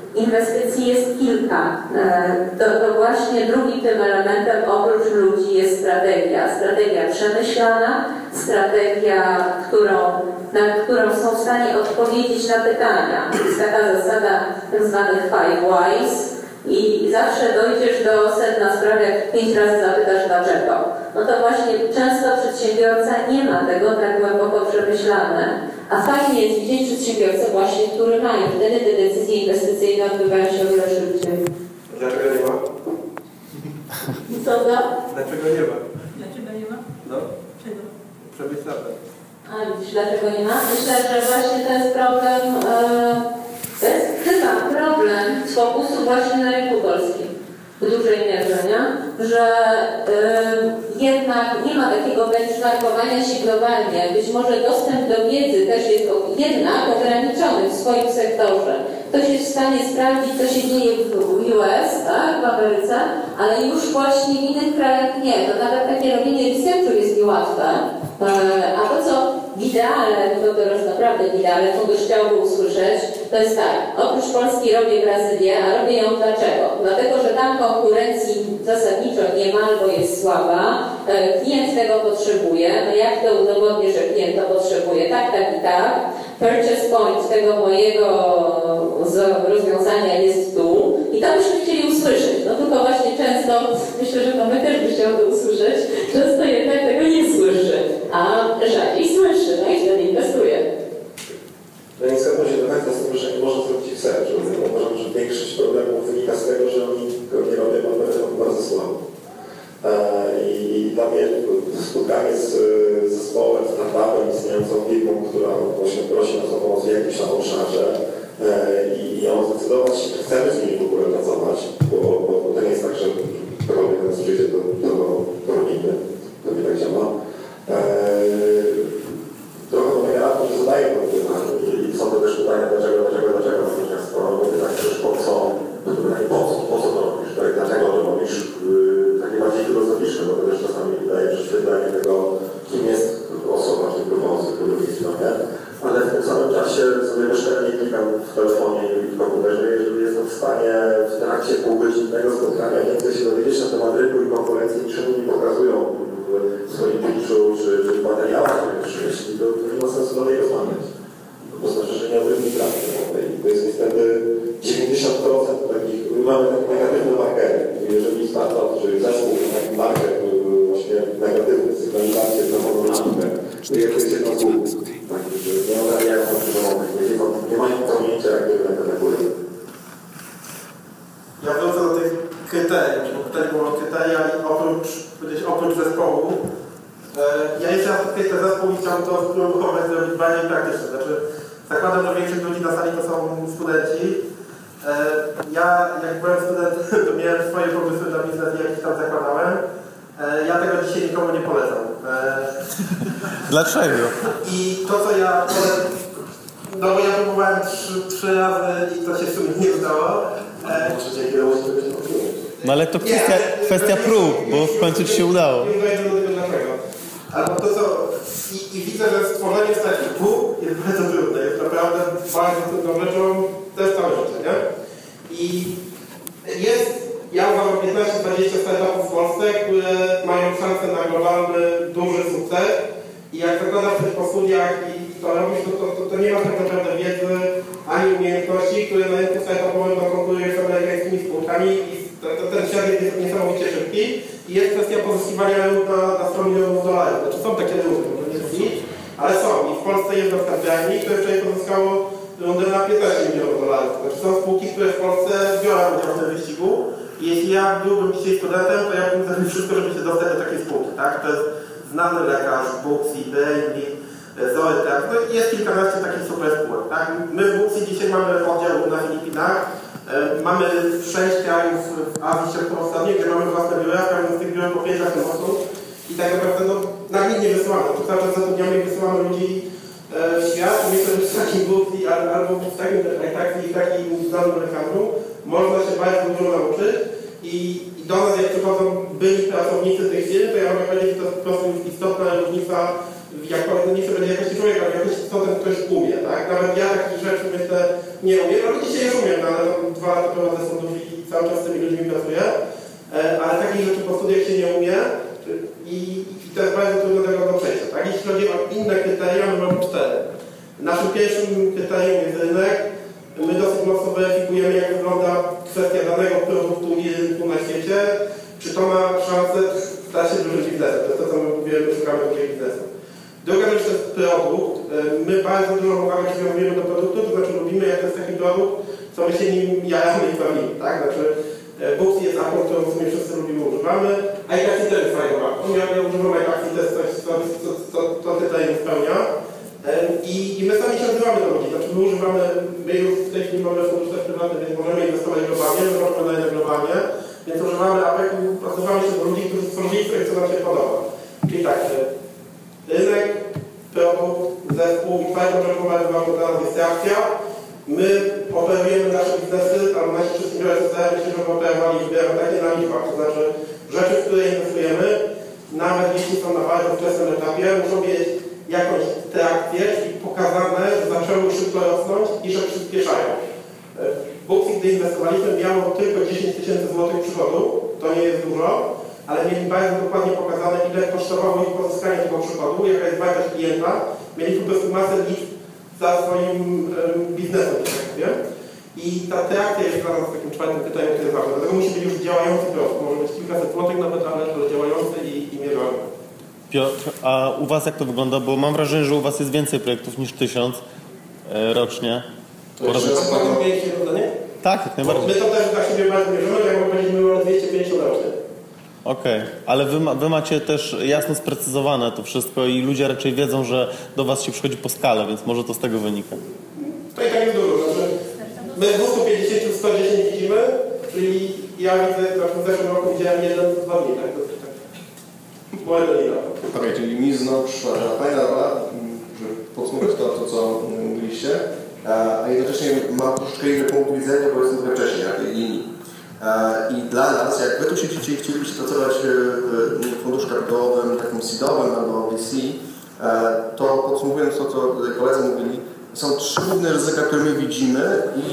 Inwestycji jest kilka. To, to właśnie drugim tym elementem oprócz ludzi jest strategia. Strategia przemyślana, strategia, którą, na którą są w stanie odpowiedzieć na pytania. Jest taka zasada tak zwanych five whys i zawsze dojdziesz do sedna sprawy, jak pięć razy zapytasz dlaczego. No to właśnie często przedsiębiorca nie ma tego tak głęboko przemyślane. A fajnie jest widzieć przedsiębiorcę właśnie, który mają. Wtedy te decyzje inwestycyjne odbywają się o wiele szybciej. Dlaczego nie ma? Co to? Dlaczego nie ma? Dlaczego nie ma? No. Czego? Przemyślane. A widzisz, dlaczego nie ma? Myślę, że właśnie to jest problem, e, to jest chyba problem z fokusu właśnie na rynku polskim. W dużej mierze, nie? Że y, jednak nie ma takiego benchmarkowania się globalnie. Być może dostęp do wiedzy też jest jednak ograniczony w swoim sektorze. Ktoś jest w stanie sprawdzić, co się dzieje w U S, tak, w Ameryce, ale już właśnie w innych krajach nie. To nawet takie robienie researchu jest niełatwe. A to, co w ideale, to teraz naprawdę w ideale, co byś chciałby usłyszeć, to jest tak, oprócz Polski robię Brazylię, a robię ją dlaczego? Dlatego, że tam konkurencji zasadniczo nie ma albo jest słaba, klient tego potrzebuje, no jak to udowodnię, że klient to potrzebuje? Tak, tak i tak. Purchase point tego mojego rozwiązania jest tu i to byśmy chcieli usłyszeć. No tylko właśnie często, myślę, że to my też by chciał to usłyszeć, często jednak tego nie słyszy, a rzadziej słyszy, no i wtedy inwestuje. No i zgadzam się do końca z tym, że nie można zrobić ich sercu. Uważam, że większość problemów wynika z tego, że oni go nie robią, ale bardzo słabo. I dla mnie spotkanie z zespołem, startupem, istniejącą firmą, która właśnie prosi nas o pomoc w jakimś tam obszarze i ją zdecydować, że chcemy z nimi w ogóle pracować, bo, bo to nie jest tak, że robię nas przyjdzie, to, to, to robimy. To nie tak działa. Trochę to mnie rad, że zadaję to pytanie i są to też pytania dlaczego, dlaczego, dlaczego. Natomiast skoro mówię tak, że po co, to pytanie po co, po co to robisz, tak? Dlaczego to robisz? Takie bardziej filozoficzne, bo to też czasami wydaje prześwietlenie tego, kim jest osoba, czy prowadzący, który jest stronie. Ale w tym samym czasie sobie bezczelnie klikam w telefonie i w komputerze, jeżeli jestem w stanie w trakcie półgodzinnego spotkania więcej się dowiedzieć na temat rynku i konkurencji, niż oni pokazują w swoim pitchu czy, czy w materiałach, które przynieśli, to, to nie ma sensu dalej rozmawiać. To znaczy, że nie odrywni pracy. I to jest niestety dziewięćdziesiąt procent takich, mamy takie negatywne markery. Jeżeli startup czy zespół taki marker właśnie negatywny, sygnalizację znową naukę, to jest jedno z głów. Nie odrabiają to przydomowych, nie mają pojęcia, jak to wygląda. Ja wrócę do tych kryteriów, bo tutaj było kryteria i oprócz, oprócz zespołu. Ja jeszcze raz podkreślę zespół i chciałbym to uruchomić, zrobić bardziej praktyczne. Znaczy, zakładam, że większość ludzi na sali to są studenci. Ja, jak byłem studentem, to miałem swoje pomysły na biznes, jakieś tam zakładałem. Ja tego dzisiaj nikomu nie polecam. Dlaczego? I to, co ja no bo ja próbowałem trzy, trzy razy i to się w sumie nie udało. No ale to kwestia, nie, kwestia prób, bo w końcu ci się udało. Nie wiem do tego dlaczego. Albo to, co... I, i widzę, że stworzenie startupu jest bardzo trudne. Jest naprawdę bardzo trudną rzeczą też całe życie, nie? I jest, ja uważam, piętnaście dwadzieścia startupów w Polsce, które mają szansę na globalny, duży sukces. I jak zakładasz coś po studiach i to robisz, to, to, to, to nie masz tak naprawdę wiedzy ani umiejętności, które na rynku startupowym konkurujesz z amerykańskimi spółkami i to, to, ten świat jest niesamowicie szybki i jest kwestia pozyskiwania na, na sto milionów dolarów. Znaczy są takie rundy, może nie mówić, ale są. I w Polsce jest na Startupie, które wczoraj pozyskało rundę na piętnaście milionów dolarów. Znaczy są spółki, które w Polsce biorą udział w tym wyścigu i jeśli ja byłbym dzisiaj studentem, to ja bym zrobił wszystko, żeby się dostać do takiej spółki, tak? To jest znany lekarz, Buxi, Bailey, Zoetek, no i jest kilkanaście takich super spółek, tak? My w Buxi dzisiaj mamy oddział na Filipinach, e, mamy sześć krajów w Azji Środkowo-Wschodniej, gdzie mamy własne biura, w każdym z tych biur po pięć osób i tak naprawdę no, nagminnie wysyłamy, to cały czas zatrudniamy i wysyłamy ludzi e, w świat, myślę, że w takim Buxi albo w takim takim, takim znanym lekarzu można się bardzo dużo nauczyć i do nas, jak przychodzą byli pracownicy tych firm, to ja mogę powiedzieć, że to jest po prostu istotna różnica w jakości, nie chcę powiedzieć jakości człowieka, ale jakości co ten ktoś umie, tak? Nawet ja takich rzeczy myślę, nie umiem, ale dzisiaj już umiem, no, ale to dwa lata prowadzę sądów i cały czas z tymi ludźmi pracuję, ale takich rzeczy po studiach się nie umie i, i to jest bardzo trudno tego do przejścia. Tak? Jeśli chodzi o inne kryteria, my mamy cztery. Naszym pierwszym kryterium jest rynek. My dosyć mocno weryfikujemy, jak wygląda kwestia danego produktu i rynku na świecie, czy to ma szansę stać się dużym biznesem. To jest to, co my mówimy, szukamy dużych biznesów. Druga rzecz to jest produkt. My bardzo dużo uwagi przywiązujemy do produktu, to znaczy lubimy, jak to jest taki produkt, co my się nim jaramy i bawimy, tak? Znaczy Booksy jest apką, którą w sumie wszyscy lubimy, używamy, a i taksi też jest fajną apką. Ja, ja używam i taksi, to jest coś, co, co, co, co tutaj nie spełnia. I, I my sami się odzywamy do ludzi, znaczy my używamy, my już w tej chwili mamy fundusze prywatne, więc możemy inwestować globalnie, my możemy na rynek globalnie, więc używamy apek i odzywamy się do ludzi, którzy stworzyli coś, co nam się podoba. Czyli tak, rynek, produkt, zespół i fajną rzeczą bardzo ważną dla nas jest reakcja. My operujemy nasze biznesy, albo nasi przedsiębiorcy zdają się, żeby operowali takie na liczbach, to znaczy rzeczy, w które inwestujemy, nawet jeśli są na bardzo wczesnym etapie, muszą mieć jakąś trakcję, czyli pokazane, że zaczęły szybko rosnąć i że przyspieszają. W Booksy, gdy inwestowaliśmy, miało tylko dziesięć tysięcy złotych przychodu, to nie jest dużo, ale mieli bardzo dokładnie pokazane, ile kosztowało ich pozyskanie tego przychodu, jaka jest wartość klienta. Mieli po prostu masę liczb za swoim um, biznesem, tak powiem. I ta reakcja jest dla nas takim czwartym pytaniem, które jest ważne. Dlatego musi być już działający produkt. Może być kilkaset złotych nawet, ale działający i, i mierzalny. Piotr, a u Was jak to wygląda? Bo mam wrażenie, że u Was jest więcej projektów niż tysiąc e, rocznie. To jeszcze raz mogę powiedzieć jedno zdanie? Tak, jak najbardziej. My to też dla siebie bardzo mierzymy, jak powiedzieliśmy dwieście pięćdziesiąt rocznie. Okej, okay. Ale wy, ma, wy macie też jasno sprecyzowane to wszystko i ludzie raczej wiedzą, że do Was się przychodzi po skalę, więc może to z tego wynika. To i tak jest dużo. Znaczy, my dwieście pięćdziesiąt sto dziesięć widzimy, czyli ja widzę, że w zeszłym roku widziałem jeden, dwa dni, tak? To, tak. Moja dolina. Okej, czyli mi znowu przyszła fajna rola, żeby podsumować to, to co mówiliście, a jednocześnie mam troszeczkę inny punkt widzenia, bo jestem trochę wcześniej na tej linii. I dla nas, jak wy tu siedzicie i chcielibyście pracować w funduszu kapitałowym, takim seedowym albo V C, to podsumowując to, co koledzy mówili, są trzy główne ryzyka, które my widzimy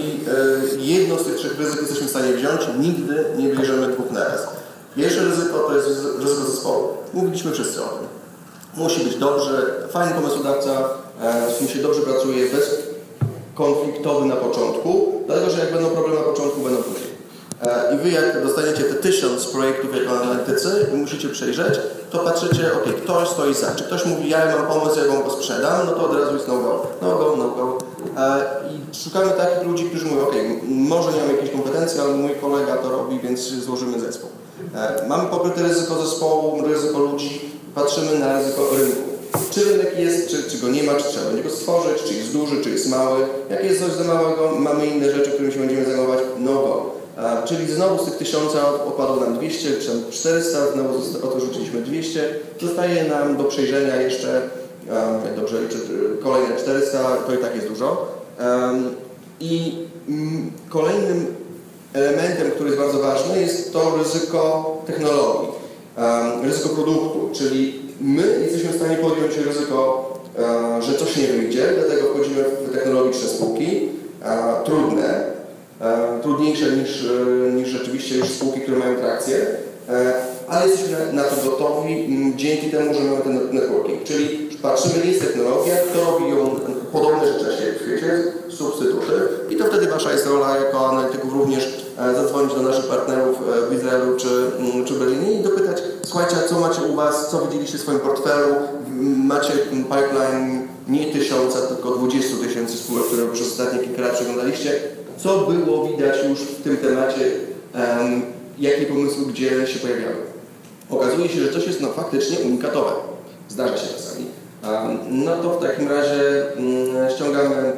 i jedno z tych trzech ryzyk jesteśmy w stanie wziąć, nigdy nie bierzemy dwóch na raz. Pierwsze ryzyko to jest ryzyko zespołu. Mówiliśmy wszyscy o tym. Musi być dobrze, fajny pomysłodawca, z którym się dobrze pracuje, bezkonfliktowy na początku, dlatego że jak będą problemy na początku, będą później. I wy jak dostaniecie te tysiąc projektów jako analitycy i musicie przejrzeć, to patrzycie, ok, ktoś stoi za. Czy ktoś mówi, ja mam pomysł, jak go sprzedam, no to od razu jest no-go, no-go, no-go. I szukamy takich ludzi, którzy mówią, ok, może nie mam jakiejś kompetencji, ale mój kolega to robi, więc złożymy zespół. Mamy pokryte ryzyko zespołu, ryzyko ludzi, patrzymy na ryzyko rynku. Czy rynek jest, czy, czy go nie ma, czy trzeba będzie go stworzyć, czy jest duży, czy jest mały. Jak jest coś za małego, mamy inne rzeczy, którymi się będziemy zajmować, no-go. Czyli znowu z tych tysiąca odpadło nam dwieście czy czterysta, znowu o to rzuciliśmy dwieście. Zostaje nam do przejrzenia jeszcze, jak dobrze liczę, kolejne czterysta, to i tak jest dużo. I kolejnym elementem, który jest bardzo ważny, jest to ryzyko technologii, ryzyko produktu, czyli my jesteśmy w stanie podjąć ryzyko, że coś nie wyjdzie, dlatego wchodzimy w technologiczne spółki, trudne, trudniejsze niż, niż rzeczywiście już spółki, które mają trakcję, ale jesteśmy na to gotowi dzięki temu, że mamy ten networking. Czyli patrzymy, jest technologia, kto robi ją podobne rzeczy w świecie, substytuty i to wtedy wasza jest rola jako analityków również zadzwonić do naszych partnerów w Izraelu czy, czy Berlinie i dopytać, słuchajcie, a co macie u was, co widzieliście w swoim portfelu, macie pipeline nie tysiąca, tylko dwudziestu tysięcy spółek, które przez ostatnie kilka lat przeglądaliście. Co było widać już w tym temacie, um, jakie pomysły gdzie się pojawiały. Okazuje się, że coś jest no, faktycznie unikatowe. Zdarza się czasami. Um, no to w takim razie um, ściągamy,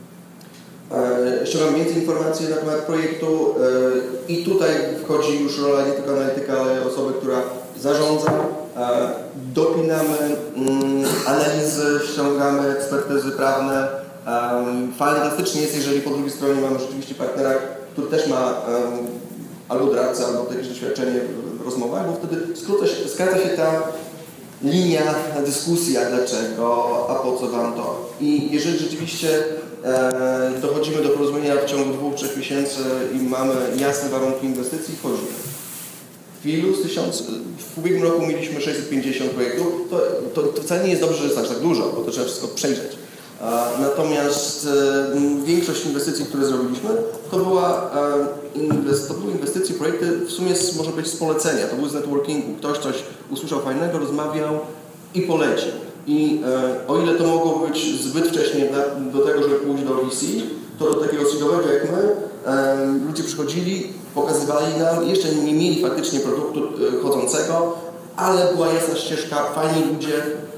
um, ściągamy więcej informacji na temat projektu um, i tutaj wchodzi już rola nie tylko analityka, ale osoby, która zarządza. Um, dopinamy um, analizy, ściągamy ekspertyzy prawne. Um, fantastycznie jest, jeżeli po drugiej stronie mamy rzeczywiście partnera, który też ma um, albo doradcę, albo jakieś doświadczenie w rozmowach, bo wtedy skróca się, skraca się ta linia, dyskusja, dlaczego, a po co wam to. I jeżeli rzeczywiście e, dochodzimy do porozumienia uzgodnienia w ciągu dwóch, trzech miesięcy i mamy jasne warunki inwestycji, wchodzimy. W ilu z tysiąc, w ubiegłym roku mieliśmy sześćset pięćdziesiąt projektów, to, to, to wcale nie jest dobrze, że jest aż tak dużo, bo to trzeba wszystko przejrzeć. Natomiast większość inwestycji, które zrobiliśmy, to, była, to były inwestycje, projekty w sumie może być z polecenia, to były z networkingu. Ktoś coś usłyszał fajnego, rozmawiał i polecił. I o ile to mogło być zbyt wcześnie do tego, żeby pójść do V C, to do takiego seedowego jak my, ludzie przychodzili, pokazywali nam, jeszcze nie mieli faktycznie produktu chodzącego, ale była jasna ścieżka, fajni ludzie.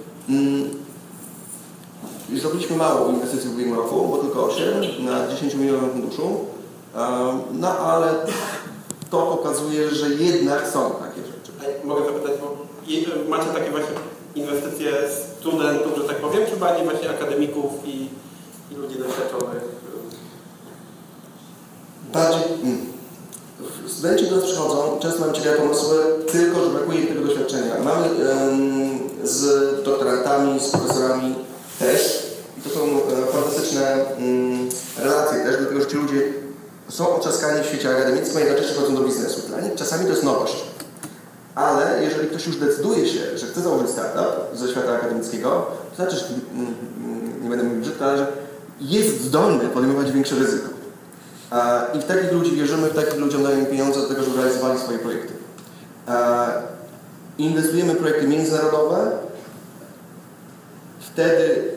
Zrobiliśmy mało inwestycji w ubiegłym roku, bo tylko osiem na dziesięć milionów funduszu, no ale to pokazuje, że jednak są takie rzeczy. Mogę zapytać, bo macie takie właśnie inwestycje studentów, że tak powiem, czy bardziej właśnie akademików i, i ludzi doświadczonych? Bardziej. Hmm. Studenci do nas przychodzą, często mają ciekawe pomysły, tylko że brakuje im tego doświadczenia. Mamy um, z doktorantami, z profesorami też. I to są e, fantastyczne um, relacje też, dlatego że ci ludzie są otrzaskani w świecie akademickim, a jednocześnie chodzą do biznesu. Dla nich czasami to jest nowość. Ale jeżeli ktoś już decyduje się, że chce założyć startup ze świata akademickiego, to znaczy, że mm, nie będę mówił brzydko, ale że jest zdolny podejmować większe ryzyko. E, I w takich ludzi wierzymy, w takich ludziom dajemy pieniądze do tego, żeby realizowali swoje projekty. E, inwestujemy w projekty międzynarodowe. Wtedy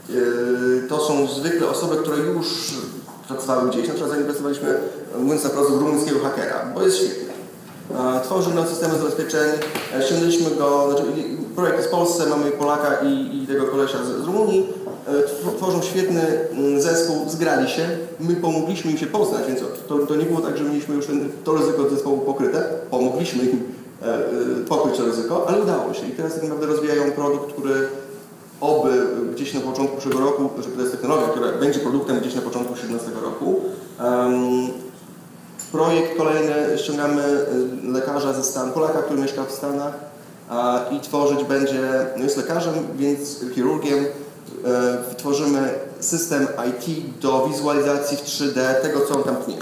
e, to są zwykle osoby, które już pracowały gdzieś. Na przykład zainwestowaliśmy, mówiąc na prosto, w rumuńskiego hakera, bo jest świetny. Tworzył nam systemy zabezpieczeń, ściągnęliśmy go, znaczy projekt jest w Polsce, mamy Polaka i, i tego kolesia z, z Rumunii, tworzą świetny zespół, zgrali się, my pomogliśmy im się poznać, więc to, to nie było tak, że mieliśmy już ten, to ryzyko zespołu pokryte, pomogliśmy im e, pokryć to ryzyko, ale udało się i teraz tak naprawdę rozwijają produkt, który oby gdzieś na początku przyszłego roku, że to jest technologia, która będzie produktem gdzieś na początku dwa tysiące siedemnastego roku. Um, Projekt kolejny, ściągamy lekarza ze Stanów, Polaka, który mieszka w Stanach a, i tworzyć będzie, no jest lekarzem, więc chirurgiem, e, tworzymy system I T do wizualizacji w trzy D tego, co on tam tnie.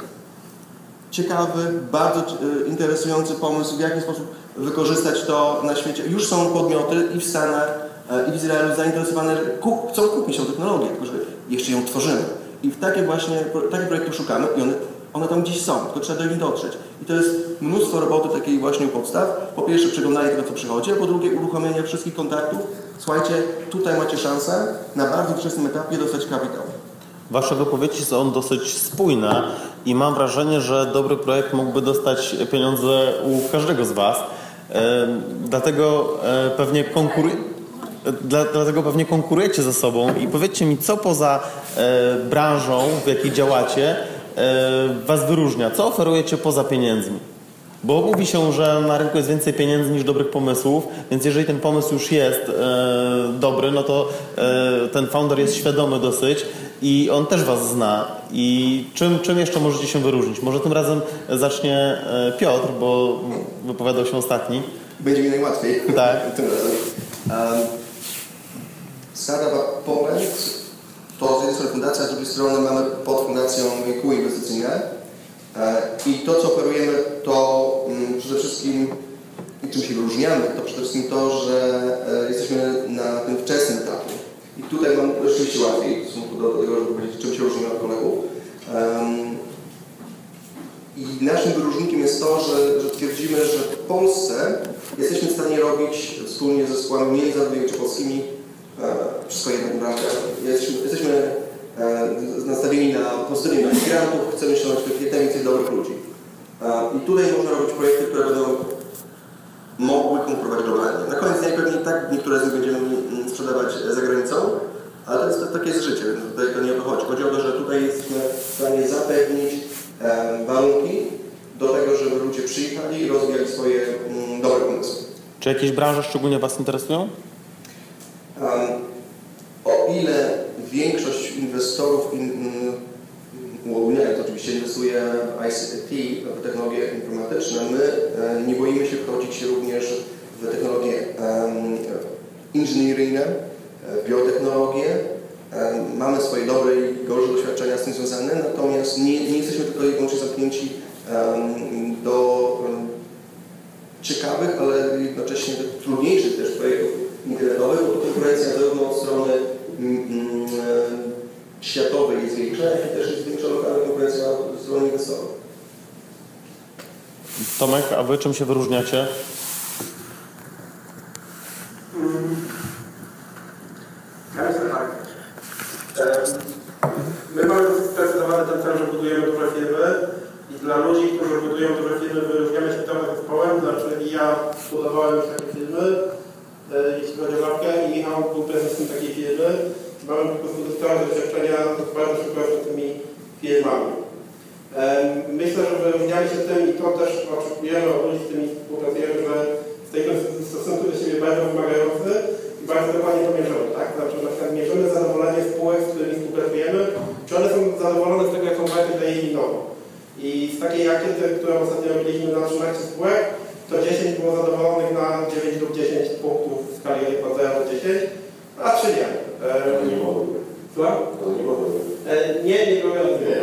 Ciekawy, bardzo e, interesujący pomysł, w jaki sposób wykorzystać to na świecie. Już są podmioty i w Stanach, e, i w Izraelu zainteresowane, że kup, chcą kupić tą technologię, tylko że jeszcze ją tworzymy. I w takie właśnie, takie projekty szukamy i one One tam gdzieś są, tylko trzeba do nich dotrzeć. I to jest mnóstwo roboty takiej właśnie podstaw. Po pierwsze przeglądanie tego, co przychodzi, a po drugie uruchomienie wszystkich kontaktów. Słuchajcie, tutaj macie szansę na bardzo wczesnym etapie dostać kapitał. Wasze wypowiedzi są dosyć spójne i mam wrażenie, że dobry projekt mógłby dostać pieniądze u każdego z Was. E, dlatego e, pewnie konkuruje... Dla, dlatego pewnie konkurujecie ze sobą i powiedzcie mi, co poza e, branżą, w jakiej działacie, Was wyróżnia? Co oferujecie poza pieniędzmi? Bo mówi się, że na rynku jest więcej pieniędzy niż dobrych pomysłów, więc jeżeli ten pomysł już jest e, dobry, no to e, ten founder jest świadomy dosyć i on też Was zna. I czym, czym jeszcze możecie się wyróżnić? Może tym razem zacznie e, Piotr, bo wypowiadał się ostatni. Będzie mi najłatwiej. Tak. Tym razem. Um, Startup Poland to z jednej strony fundacja, z drugiej strony mamy pod fundacją kół inwestycyjne i to, co oferujemy, to przede wszystkim, i czym się wyróżniamy, to przede wszystkim to, że jesteśmy na tym wczesnym etapie. I tutaj mam rzeczywiście łatwiej w stosunku do tego, żeby powiedzieć, czym się różnimy od kolegów. I naszym wyróżnikiem jest to, że, że twierdzimy, że w Polsce jesteśmy w stanie robić wspólnie ze zespołami międzynarodowymi czy polskimi wszystko jedną bramkę. Jesteśmy, jesteśmy e, nastawieni na pozytywnie na migrantów, chcemy ściągnąć jak najwięcej dobrych ludzi. E, I tutaj można robić projekty, które będą mogły konkurować globalnie. Na koniec najpewniej tak niektóre z nich będziemy sprzedawać za granicą, ale to jest, to, takie jest życie, więc tutaj to nie o to chodzi. Chodzi o to, że tutaj jesteśmy w stanie zapewnić e, warunki do tego, żeby ludzie przyjechali i rozwijali swoje m, dobre pomysły. Czy jakieś branże szczególnie Was interesują? Um, o ile większość inwestorów, in, uogólniając oczywiście, inwestuje w I C T, w technologie informatyczne, my e, nie boimy się wchodzić również w technologie um, inżynieryjne, w biotechnologie Mamy swoje dobre i gorsze doświadczenia z tym związane, natomiast nie, nie jesteśmy tylko i wyłącznie zamknięci do ciekawych, ale jednocześnie trudniejszych też projektów internetowych, bo konkurencja zarówno od strony mm, światowej jest większa, jak i też jest większa lokalna konkurencja od strony inwestorów. Tomek, a wy czym się wyróżniacie? Ja myślę tak. My mamy zdecydowany ten cel, że budujemy duże firmy i dla ludzi, którzy budują duże firmy, wyróżniamy się trochę zespołem, znaczy ja budowałem już takie firmy, jeśli chodzi o mapkę, i Michał był prezesem takiej firmy. Mamy po prostu dostałe doświadczenia bardzo szybko z tymi firmami. Myślę, że wyróżniamy się tym i to też oczekujemy od ludzi, z tymi współpracujemy, że jesteśmy w stosunku do siebie bardzo wymagający i bardzo dokładnie to mierzymy, tak? Znaczy, na przykład mierzymy zadowolenie spółek, z którymi współpracujemy, czy one są zadowolone z tego, jaką markę daje im nowo. I z takiej ankiety, którą ostatnio robiliśmy na trzynaście spółek, to dziesięć było zadowolonych na dziewięć lub dziesięć punktów w skali od zera do dziesięciu, a trzy nie. To nie mogą. Co? To nie mogą. Nie, nie było.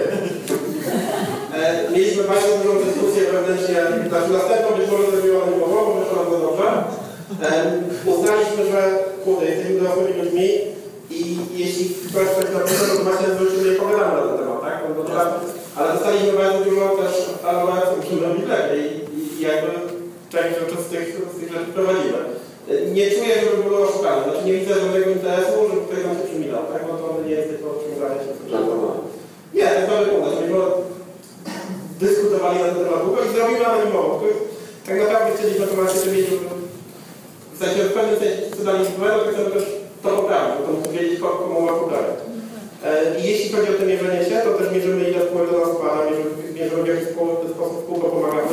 Mieliśmy bardzo dużą dyskusję wewnętrznie, znaczy następną być może zrobiła nie mogło, bo wyszło bardzo dobrze. Uznaliśmy, że kurde, jesteśmy dorosłymi ludźmi i jeśli ktoś coś napisze, to właśnie zwrócimy i pogadamy na ten temat, tak? No, to teraz, ale dostaliśmy bardzo dużo też alarmów, co musimy robić lepiej i, i jakby część rzeczy z tych, z tych rzeczy prowadzimy. Nie czuję, żeby były oszukane, znaczy nie widzę żadnego interesu, żeby ktoś nam się przymilał, tak? Bo to nie jest tylko przywiązanie się. Nie, to jest dobry pomysł. Myśmy dyskutowali na ten temat długo i zrobimy anonimowo. Tak naprawdę chcieliśmy to właśnie mieć, w sensie w pewnym sensie sprzedali złego, to chcemy też to poprawić, bo to musimy wiedzieć, komu ma poprawiać. I jeśli chodzi o to mierzenie się, to też mierzymy, ile spółek do nas składa, mierzymy, mierzymy w jaki sposób spółko pomagamy.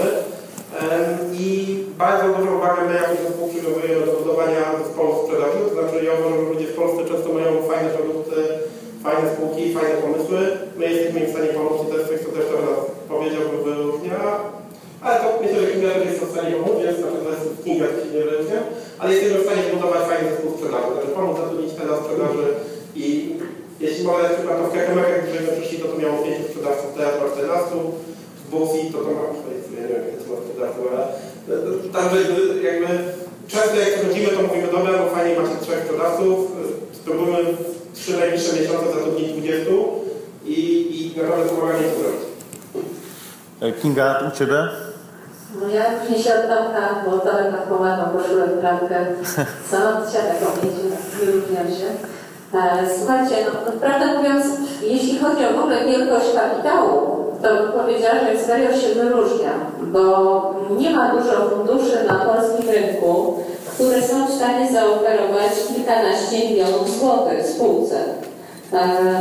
I bardzo dużą uwagę my jako zespół przywiązujemy do budowania zespołu sprzedaży, to znaczy ja uważam, że ludzie w Polsce często mają fajne produkty, fajne spółki, fajne pomysły. My jesteśmy im w stanie pomóc i to jest coś, co też to nas powiedział, że wyróżnia. Ale to myślę, że Kinga też jest w stanie pomóc, więc znaczy to jest Kinga, to się nie wyróżnia. Ale jesteśmy w stanie zbudować fajny zespół sprzedaży, znaczy pomóc zatrudnić te na sprzedaży i jeśli mogę na przykład w Kakemerach, jeżeli przyszli, to to miało pięciu sprzedawców, teraz ma czternastu, w Busi to to ma, nie wiem, jak to ma sprzedawców, ale tam jakby często jak chodzimy, to mówimy, dobra, bo fajnie macie trzech sprzedawców, spróbujmy trzy najbliższe miesiące zatrudnić dwudziestu i, i naprawdę pomagamy to zrobić. Kinga, u Ciebie? No ja później się oddam, bo Tomek tak pomagał, poszłem w klatkę. Sama chciała taką mieć, wyróżniam się. Słuchajcie, no, prawdę mówiąc, jeśli chodzi o w ogóle wielkość kapitału, to bym powiedziała, że Experio się wyróżnia, bo nie ma dużo funduszy na polskim rynku, które są w stanie zaoferować kilkanaście milionów złotych spółce. Um,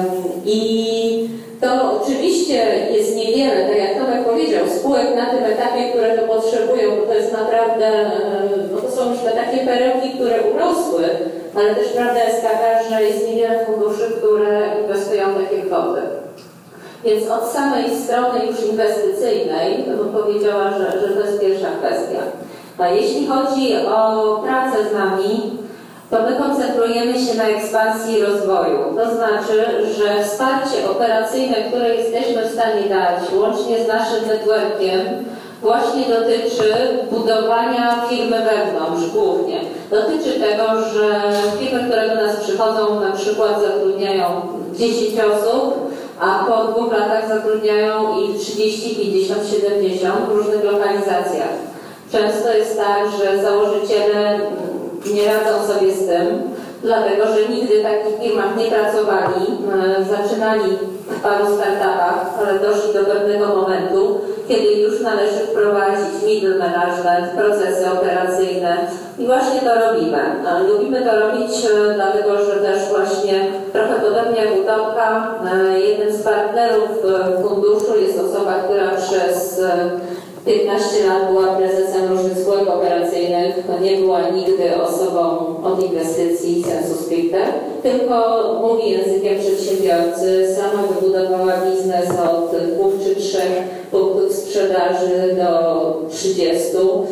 I to oczywiście jest niewiele, tak jak Tomek powiedział, spółek na tym etapie, które to potrzebują, bo to jest naprawdę, no to są już te takie perełki, które urosły, ale też prawda jest taka, że jest niewiele funduszy, które inwestują takie kwoty. Więc od samej strony już inwestycyjnej, to bym powiedziała, że, że to jest pierwsza kwestia. A jeśli chodzi o pracę z nami, to my koncentrujemy się na ekspansji i rozwoju. To znaczy, że wsparcie operacyjne, które jesteśmy w stanie dać, łącznie z naszym networkiem, właśnie dotyczy budowania firmy wewnątrz głównie. Dotyczy tego, że firmy, które do nas przychodzą, na przykład zatrudniają dziesięć osób, a po dwóch latach zatrudniają ich trzydzieści, pięćdziesiąt, siedemdziesiąt w różnych lokalizacjach. Często jest tak, że założyciele nie radzą sobie z tym, dlatego że nigdy w takich firmach nie pracowali, zaczynali w paru startupach, ale doszli do pewnego momentu, kiedy już należy wprowadzić middle management, procesy operacyjne i właśnie to robimy. Lubimy to robić, dlatego że też właśnie trochę podobnie jak u Tomka, jednym z partnerów funduszu jest osoba, która przez piętnaście lat była prezesem różnych spółek operacyjnych, nie była nigdy osobą od inwestycji sensu stricte, tylko mówi językiem przedsiębiorcy, sama wybudowała biznes od dwóch czy trzech punktów sprzedaży do trzydziestu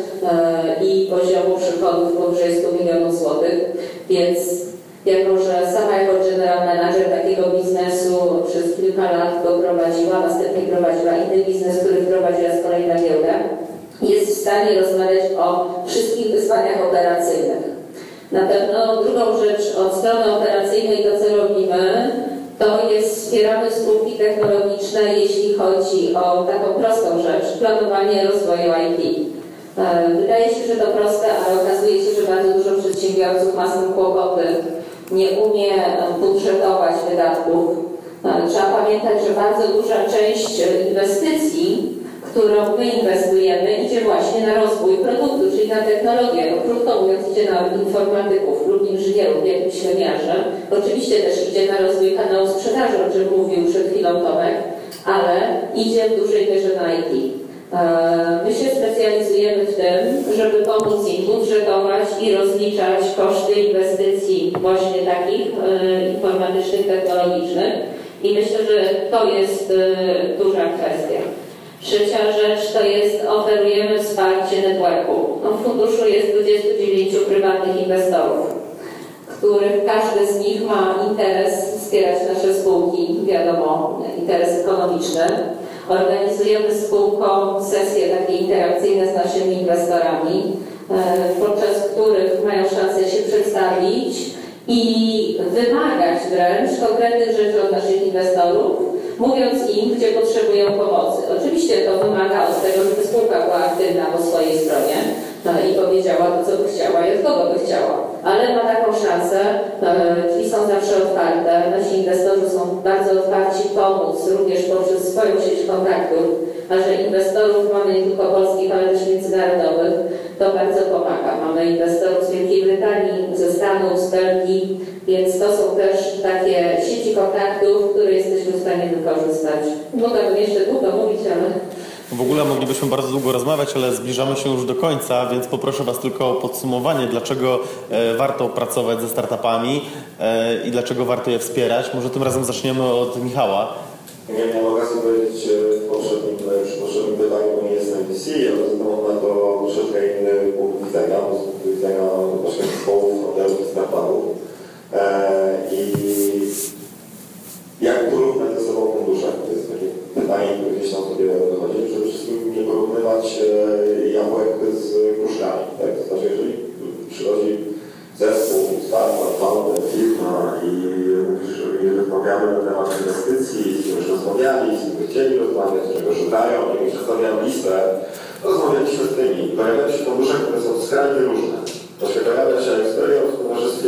i poziomu przychodów powyżej stu milionów złotych, więc jako że sama jako general byłam menadżer takiego biznesu, przez kilka lat go prowadziła, następnie prowadziła inny biznes, który prowadziła z kolei na giełdę. Jest w stanie rozmawiać o wszystkich wyzwaniach operacyjnych. Na pewno drugą rzecz od strony operacyjnej, to co robimy, to jest wspieramy spółki technologiczne, jeśli chodzi o taką prostą rzecz, planowanie rozwoju I T. Wydaje się, że to proste, ale okazuje się, że bardzo dużo przedsiębiorców ma z tym kłopoty, nie umie budżetować wydatków. Trzeba pamiętać, że bardzo duża część inwestycji, którą my inwestujemy, idzie właśnie na rozwój produktu, czyli na technologię. No, krótko mówiąc, idzie na informatyków lub inżynierów w jakimś wymiarze. Oczywiście też idzie na rozwój kanału sprzedaży, o czym mówił przed chwilą Tomek, ale idzie w dużej mierze na I T. My się specjalizujemy w tym, żeby pomóc im budżetować i rozliczać koszty inwestycji właśnie takich informatycznych, technologicznych. I myślę, że to jest duża kwestia. Trzecia rzecz to jest, oferujemy wsparcie networku. No, w funduszu jest dwudziestu dziewięciu prywatnych inwestorów, których każdy z nich ma interes wspierać nasze spółki, wiadomo, interes ekonomiczny. Organizujemy z spółką sesje takie interakcyjne z naszymi inwestorami, podczas których mają szansę się przedstawić i wymagać wręcz konkretnych rzeczy od naszych inwestorów, mówiąc im, gdzie potrzebują pomocy. Oczywiście to wymaga od tego, żeby spółka była aktywna po swojej stronie no, i powiedziała to, co by chciała i od kogo by chciała. Ale ma taką szansę, drzwi są zawsze otwarte, nasi inwestorzy są bardzo otwarci pomóc, również poprzez swoją sieć kontaktów, a że inwestorów mamy nie tylko polskich, ale też międzynarodowych, to bardzo pomaga. Mamy inwestorów z Wielkiej Brytanii, ze Stanów, z Belgii, więc to są też takie sieci kontaktów, które jesteśmy w stanie wykorzystać. Mogłabym jeszcze długo mówić, ale... W ogóle moglibyśmy bardzo długo rozmawiać, ale zbliżamy się już do końca, więc poproszę Was tylko o podsumowanie, dlaczego warto pracować ze startupami i dlaczego warto je wspierać. Może tym razem zaczniemy od Michała. Nie miałem okazji powiedzieć w poprzednim, przy poprzednim pytaniu, bo nie jestem V C, ale ze względu na to troszeczkę inny punkt widzenia, z punktu widzenia właśnie zespołów, modelów i startupów. I jak porównać ze sobą fundusze? To jest takie pytanie, które gdzieś tam sobie wychodzi. Przede wszystkim nie porównywać jabłek z gruszkami. Tak? To znaczy, jeżeli przychodzi zespół, startup, founder, firma i rozmawiamy na temat inwestycji, z kim już rozmawiali, z kim chcieli rozmawiać, czego szukają, jak już przedstawiają listę, to rozmawialiśmy z tymi. Pojawiają się fundusze, które są skrajnie różne. To się pojawia się Experience w towarzystwie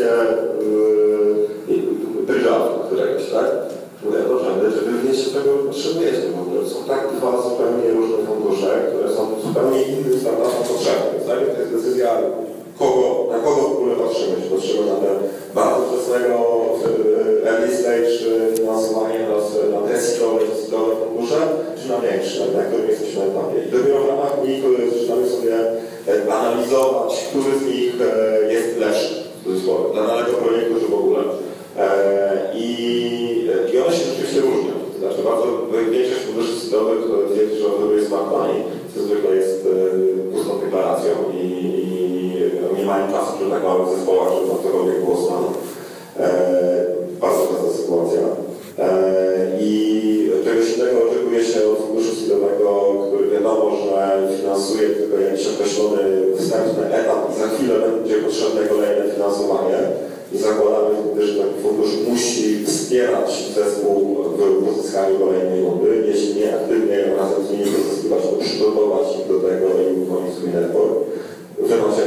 Bridge'u któregoś, tak? Mówię, dobrze, ale czy wy wiecie, czego potrzebujecie w ogóle? Są tak dwa zupełnie różne fundusze, które są zupełnie innym startupom potrzebne. Tak? To jest decyzja, kogo, na kogo w ogóle patrzymy. Czy patrzymy na te bardzo wczesnego early stage finansowanie, na te seedowe fundusze, czy na większe, na którym jesteśmy etapie. I dopiero w ramach nich zaczynamy sobie analizować, który z nich jest lepszy dla danego projektu, czy w ogóle. I, I one się rzeczywiście różnią. To znaczy bardzo większość funduszy seedowych twierdzi, że oferuje smart money, co zwykle jest pustą deklaracją i, i nie mają czasu przy tak małych zespołach, żeby na cokolwiek było znane. Bardzo częsta sytuacja. I czegoś innego oczekuje się od funduszu seedowego, który wiadomo, że finansuje tylko jakiś określony wstępny etap i za chwilę będzie potrzebne kolejne finansowanie. I zakładamy, że taki fundusz musi wspierać zespół w uzyskaniu kolejnej rundy, jeśli nie aktywnie razem z nimi pozyskiwać, to przygotować ich do tego i uruchomić swój network. Wy macie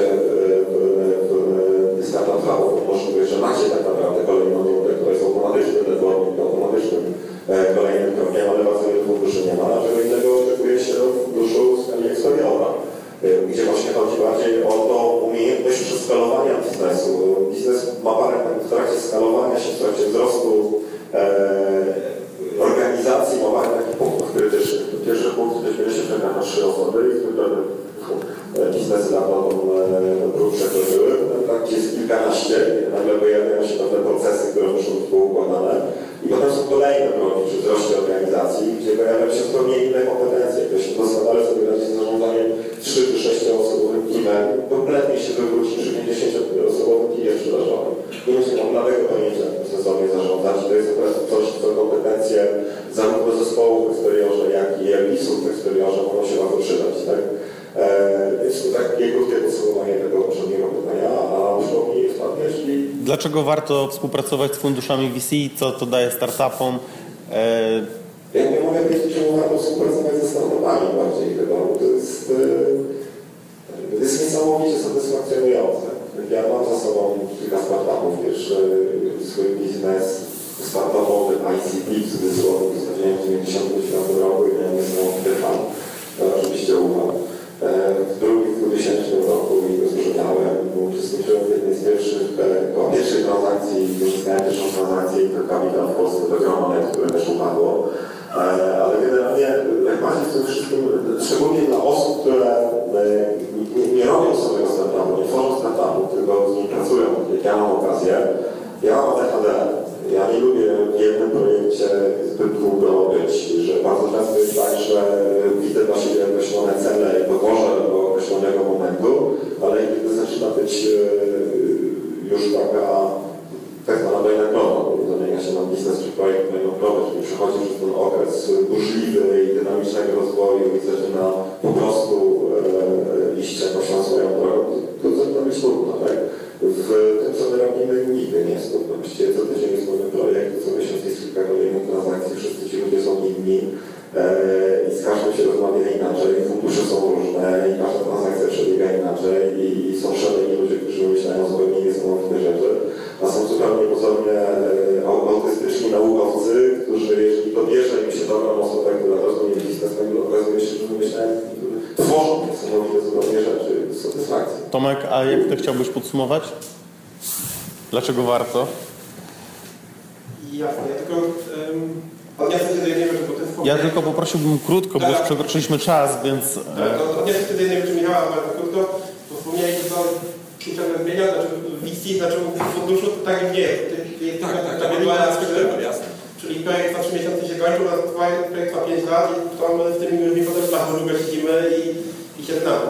w Startup Hub możliwość, że macie tak naprawdę kolejną rundę, która jest automatycznym networkiem, automatycznym kolejnym krokiem, ale bardzo wielu funduszy nie ma. Czego innego oczekuje się od funduszu w skali Experiora, gdzie właśnie chodzi bardziej o tą umiejętność przeskalowania biznesu. Biznes ma parę w trakcie skalowania się, w trakcie wzrostu e, organizacji, ma parę takich punktów krytycznych. Pierwszy punkt, to jest się czeka na trzy osoby i zwykle biznesy na tą próg przekroczyły. Potem tak jest kilkanaście, nagle pojawiają się pewne procesy, które muszą być poukładane. I potem są kolejne kroki przy wzroście organizacji, gdzie pojawiają się zupełnie inne kompetencje. Ktoś doskonale sobie radzi z zarządzaniem trzy czy sześcioosobowym teamem, kompletnie się wywróci przy pięćdziesięcioosobowym teamie sprzedażowym. Nie musi mam bladego pojęcia, jak sensownie zarządzać, V I P-sów, tak sprawiła, że mogą się bardzo przydać. Tak? Więc to takie krótkie podsumowanie tego poprzedniego pytania, a przypomnij ostatnie, czyli... Dlaczego warto współpracować z funduszami V C? Co to daje startupom? Ja nie mogę powiedzieć, że warto współpracować ze startupami bardziej chyba, bo to jest, to jest niesamowicie satysfakcjonujące. Ja mam za sobą kilka startupów, pierwszy swój biznes startupowy I C P w cudzysłowie postawiłem w dziewięćdziesiątym dziewiątym roku i miałem niesamowity fan, oczywiście ufam. W drugim dwutysięcznym roku i go sprzedałem, bo uczestniczyłem w jednej z pierwszych, po pierwszej transakcji, uzyskałem pierwszą transakcję i to kapital w Polsce do Gromonet, które też upadło. Ale generalnie jak macie w tym wszystkim, szczególnie dla osób, które nie, nie robią swojego startupu, nie tworzą startupu, tylko z nim pracują, jak ja mam okazję, ja mam A D H D. Ja nie lubię w jednym projekcie zbyt długo być, że bardzo często jest tak, że widzę dla siebie określone cele i dążę do określonego momentu, ale kiedy zaczyna być już taka tak zwana bajnaklowa, bo zamienia się na biznes czy projekt bajnaklowy, czyli przechodzi przez ten okres burzliwy i dynamicznego rozwoju i zaczyna po prostu e, iść jakąś tam swoją drogą, to zaczyna być trudno, tak? W tym, co my robimy, nigdy nie jest trudno. Właściwie co tydzień jest nowy projekt, co miesiąc jest kilka kolejnych transakcji, wszyscy ci ludzie są inni e, i z każdym się rozmawia inaczej, fundusze są różne i każda transakcja przebiega inaczej i, i są szaleni ludzie, którzy wymyślają zupełnie niesamowite rzeczy, a są zupełnie pozornie e, autystyczni naukowcy, którzy jeżeli dobierze im się dobrą osobę, która rozumie biznes, to okazuje się, że wymyślają, tworzą niesamowite zupełnie rzeczy z satysfakcją. Tomek, a jak to chciałbyś podsumować? Dlaczego warto? Jasne, ja tylko um, odniosę się do jednej rzeczy, bo to jest... Ja tylko poprosiłbym krótko, bo tak, już przekroczyliśmy czas, więc... Tak, odniosę się do jednej rzeczy, Michała, bardzo krótko, bo wspomniałeś, że to kluczowe zmienia, znaczy V C, znaczy funduszu, to tak nie jest. jest tak, tak, tak, dwa razy jasne. Czyli projekt za trzy miesiące się kończył, a projekt za pięć lat i to my z tymi ludźmi potem bardzo długo siedzimy i, i się znamy.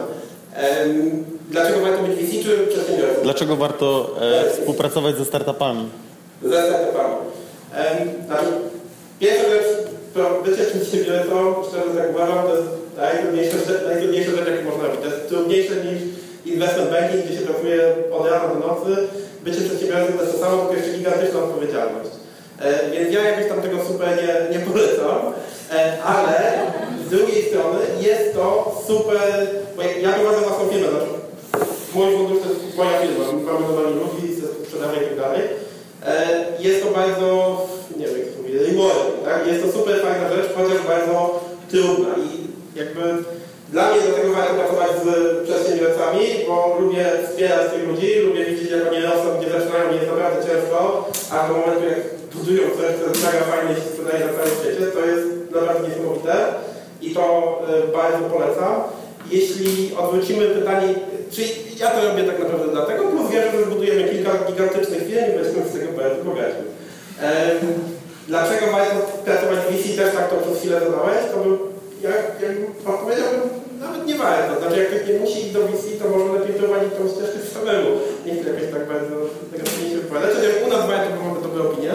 Um, dlaczego warto być V C czy przedsiębiorcą? Dlaczego warto e, współpracować ze startupami? Ze startupami. Um, znaczy, pierwsza rzecz, bycie przedsiębiorcą, szczerze tak uważam, to jest najtrudniejsza rzecz, najtrudniejsza rzecz, jaką można robić. To jest trudniejsze niż investment banking, gdzie się pracuje od rana do nocy. Bycie przedsiębiorcą to jest to samo, tylko jeszcze gigantyczna odpowiedzialność. E, więc ja jakoś tam tego super nie, nie polecam, e, ale z drugiej strony jest to super, bo ja, ja prowadzę własną firmę, znaczy mój fundusz to jest moja firma, mamy normalnie ludzi, sprzedamy i tak dalej. E, jest to bardzo, nie wiem jak to mówię, rewarding, tak? Jest to super fajna rzecz, chociaż bardzo trudna i jakby dla mnie do tego warto pracować z przedsiębiorcami, bo lubię wspierać tych ludzi, lubię widzieć jak oni rosną, gdzie zaczynają, jest naprawdę ciężko, a do momentu jak budują coś, co jest mega fajnie się sprzedaje na całym świecie, to jest naprawdę niesamowite i to y, bardzo polecam. Jeśli odwrócimy pytanie, czy ja to robię tak naprawdę dlatego, plus wierzę, że zbudujemy kilka gigantycznych firm i będziemy z tego bardzo bogaci. Um, dlaczego warto pracować w V C, też tak to przez chwilę zadałeś, to bym, jak, jak odpowiedziałbym, nawet nie warto. Znaczy jak ktoś nie musi iść do V C, to może lepiej prowadzić tą ścieżkę samemu. Nie chcę jakoś tak bardzo negatywnie się wypowiadać. Chociaż u nas warto, bo mamy dobre opinie.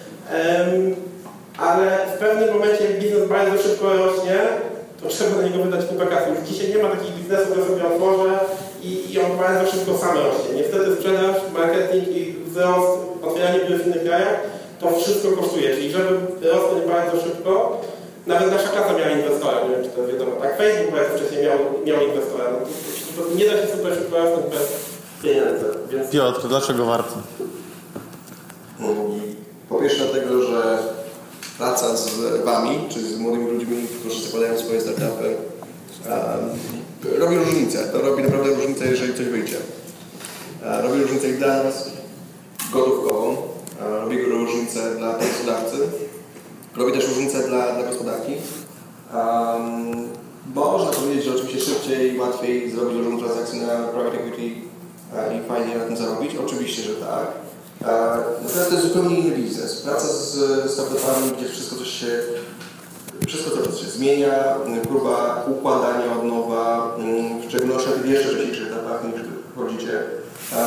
Um, ale w pewnym momencie, jak biznes bardzo szybko rośnie, to trzeba na niego wydać kupę kasy. Już dzisiaj nie ma takich biznesów, które sobie otworzę i, i on bardzo szybko sam rośnie. Niestety sprzedaż, marketing i wzrost, otwieranie biur w innych krajach, to wszystko kosztuje. Czyli żeby rosnąć bardzo szybko, nawet nasza klasa miała inwestora, nie wiem czy to wiadomo. Tak, Facebook bardzo wcześniej miał, miał inwestora. No, to, to nie da się super szybko rosnąć bez pieniędzy. Więc... Piotr, dlaczego warto? Po pierwsze dlatego, że praca z wami, czy z młodymi ludźmi, którzy zakładają swoje startupy, um, robi różnicę. To robi naprawdę różnicę, jeżeli coś wyjdzie. Uh, robi różnicę i dla nas gotówkową, uh, robi różnicę dla pracodawcy, robi też różnicę dla, dla gospodarki. Um, można powiedzieć, że oczywiście szybciej i łatwiej zrobić dużą transakcję na private equity uh, i fajnie na tym zarobić. Oczywiście, że tak. Natomiast to jest zupełnie inny biznes. Praca z startupami, gdzie wszystko coś się, wszystko coś się zmienia, próba układania od nowa, w szczególności na tych jeszcze wcześniejszych etapach niż wchodzicie,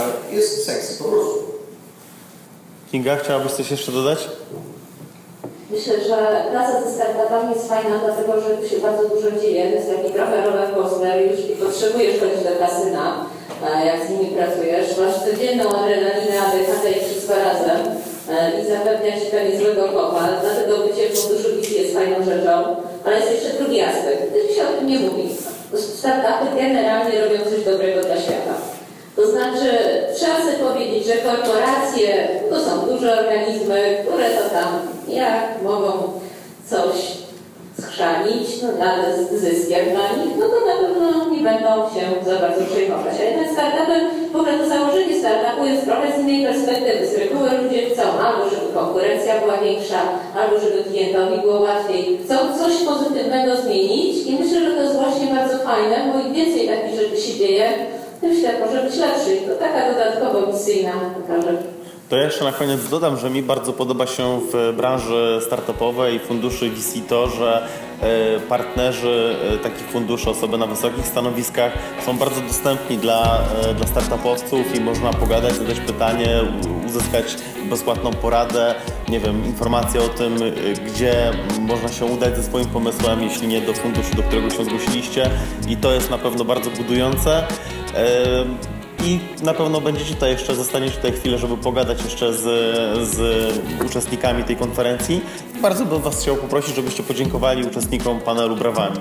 jest sexy po prostu. Kinga, chciałabyś coś jeszcze dodać? Myślę, że praca ze startupami jest fajna, dlatego że tu się bardzo dużo dzieje. To jest taki trochę roller coaster, już nie potrzebujesz chodzić do kasyna, jak z nimi pracujesz. Masz codzienną adrenalinę, A D H D i wszystko razem i zapewnia ci pewnie złego kopa. Dlatego bycie w funduszu V C jest fajną rzeczą. Ale jest jeszcze drugi aspekt, który się o tym nie mówi. Startupy generalnie robią coś dobrego dla świata. To znaczy, trzeba sobie powiedzieć, że korporacje to są duże organizmy, które to tam jak mogą coś schrzanić, no, ale z zyskiem dla nich, no to na pewno nie będą się za bardzo przejmować. Ale ten startupem, w ogóle to założenie startupu jest trochę z innej perspektywy. Z reguły ludzie chcą albo żeby konkurencja była większa, albo żeby klientowi było łatwiej. Chcą coś pozytywnego zmienić i myślę, że to jest właśnie bardzo fajne, bo im więcej takich rzeczy się dzieje, tym świat może być lepszy. To taka dodatkowo misyjna taka rzecz. To ja jeszcze na koniec dodam, że mi bardzo podoba się w branży startupowej i funduszy V C to, że partnerzy takich funduszy, osoby na wysokich stanowiskach są bardzo dostępni dla, dla startupowców i można pogadać, zadać pytanie, uzyskać bezpłatną poradę, nie wiem, informacje o tym, gdzie można się udać ze swoim pomysłem, jeśli nie do funduszu, do którego się zgłosiliście, i to jest na pewno bardzo budujące. I na pewno będziecie tutaj jeszcze, zostaniecie tutaj chwilę, żeby pogadać jeszcze z, z uczestnikami tej konferencji. Bardzo bym Was chciał poprosić, żebyście podziękowali uczestnikom panelu brawami.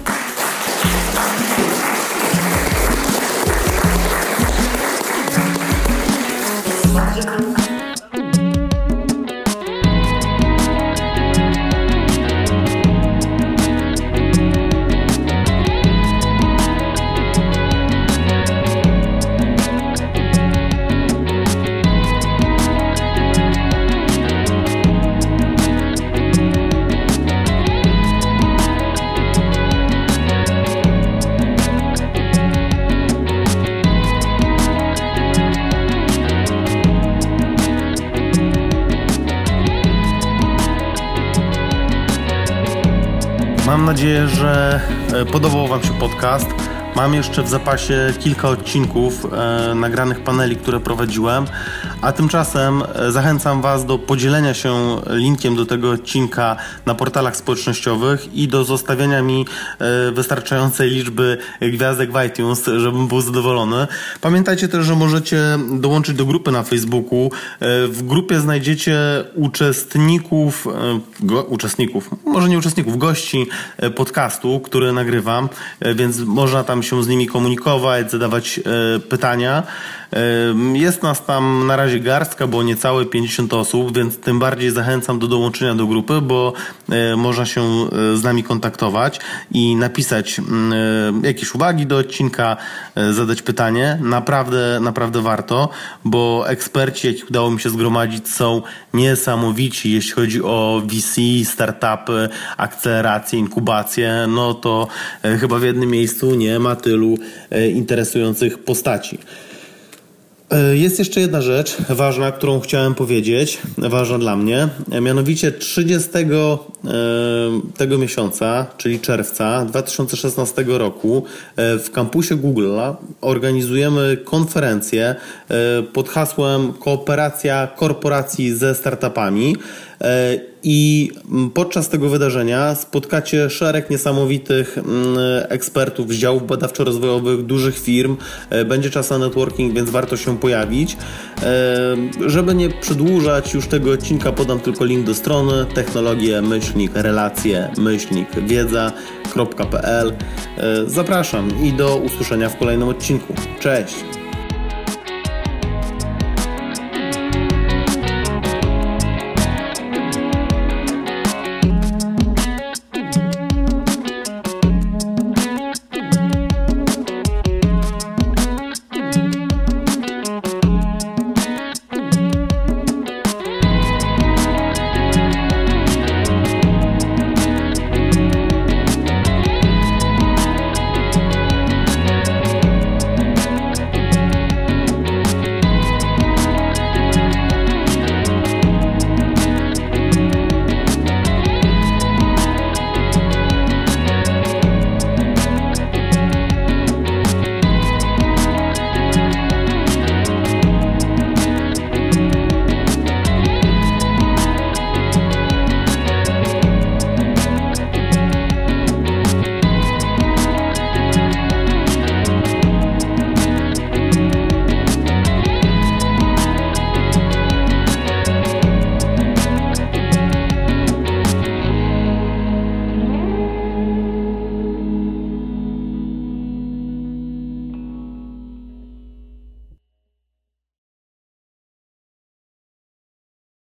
Mam nadzieję, że podobał Wam się podcast. Mam jeszcze w zapasie kilka odcinków e, nagranych paneli, które prowadziłem, a tymczasem zachęcam Was do podzielenia się linkiem do tego odcinka na portalach społecznościowych i do zostawienia mi e, wystarczającej liczby gwiazdek w iTunes, żebym był zadowolony. Pamiętajcie też, że możecie dołączyć do grupy na Facebooku. E, w grupie znajdziecie uczestników, e, go, uczestników, może nie uczestników, gości e, podcastu, który nagrywam, e, więc można tam się z nimi komunikować, zadawać e, pytania. E, jest nas tam na razie garstka, bo niecałe pięćdziesiąt osób, więc tym bardziej zachęcam do dołączenia do grupy, bo e, można się e, z nami kontaktować i napisać e, jakieś uwagi do odcinka, e, zadać pytanie. Naprawdę, naprawdę warto, bo eksperci, jakich udało mi się zgromadzić, są niesamowici, jeśli chodzi o V C, startupy, akceleracje, inkubacje. No to e, chyba w jednym miejscu nie ma tylu e, interesujących postaci. Jest jeszcze jedna rzecz ważna, którą chciałem powiedzieć, ważna dla mnie, mianowicie trzydziestego tego miesiąca, czyli czerwca dwa tysiące szesnastego roku w kampusie Google'a organizujemy konferencję pod hasłem Kooperacja korporacji ze startupami. I podczas tego wydarzenia spotkacie szereg niesamowitych ekspertów z działów badawczo-rozwojowych, dużych firm. Będzie czas na networking, więc warto się pojawić. Żeby nie przedłużać już tego odcinka, podam tylko link do strony technologie myślnik relacje myślnik wiedza kropka p l. Zapraszam i do usłyszenia w kolejnym odcinku. Cześć!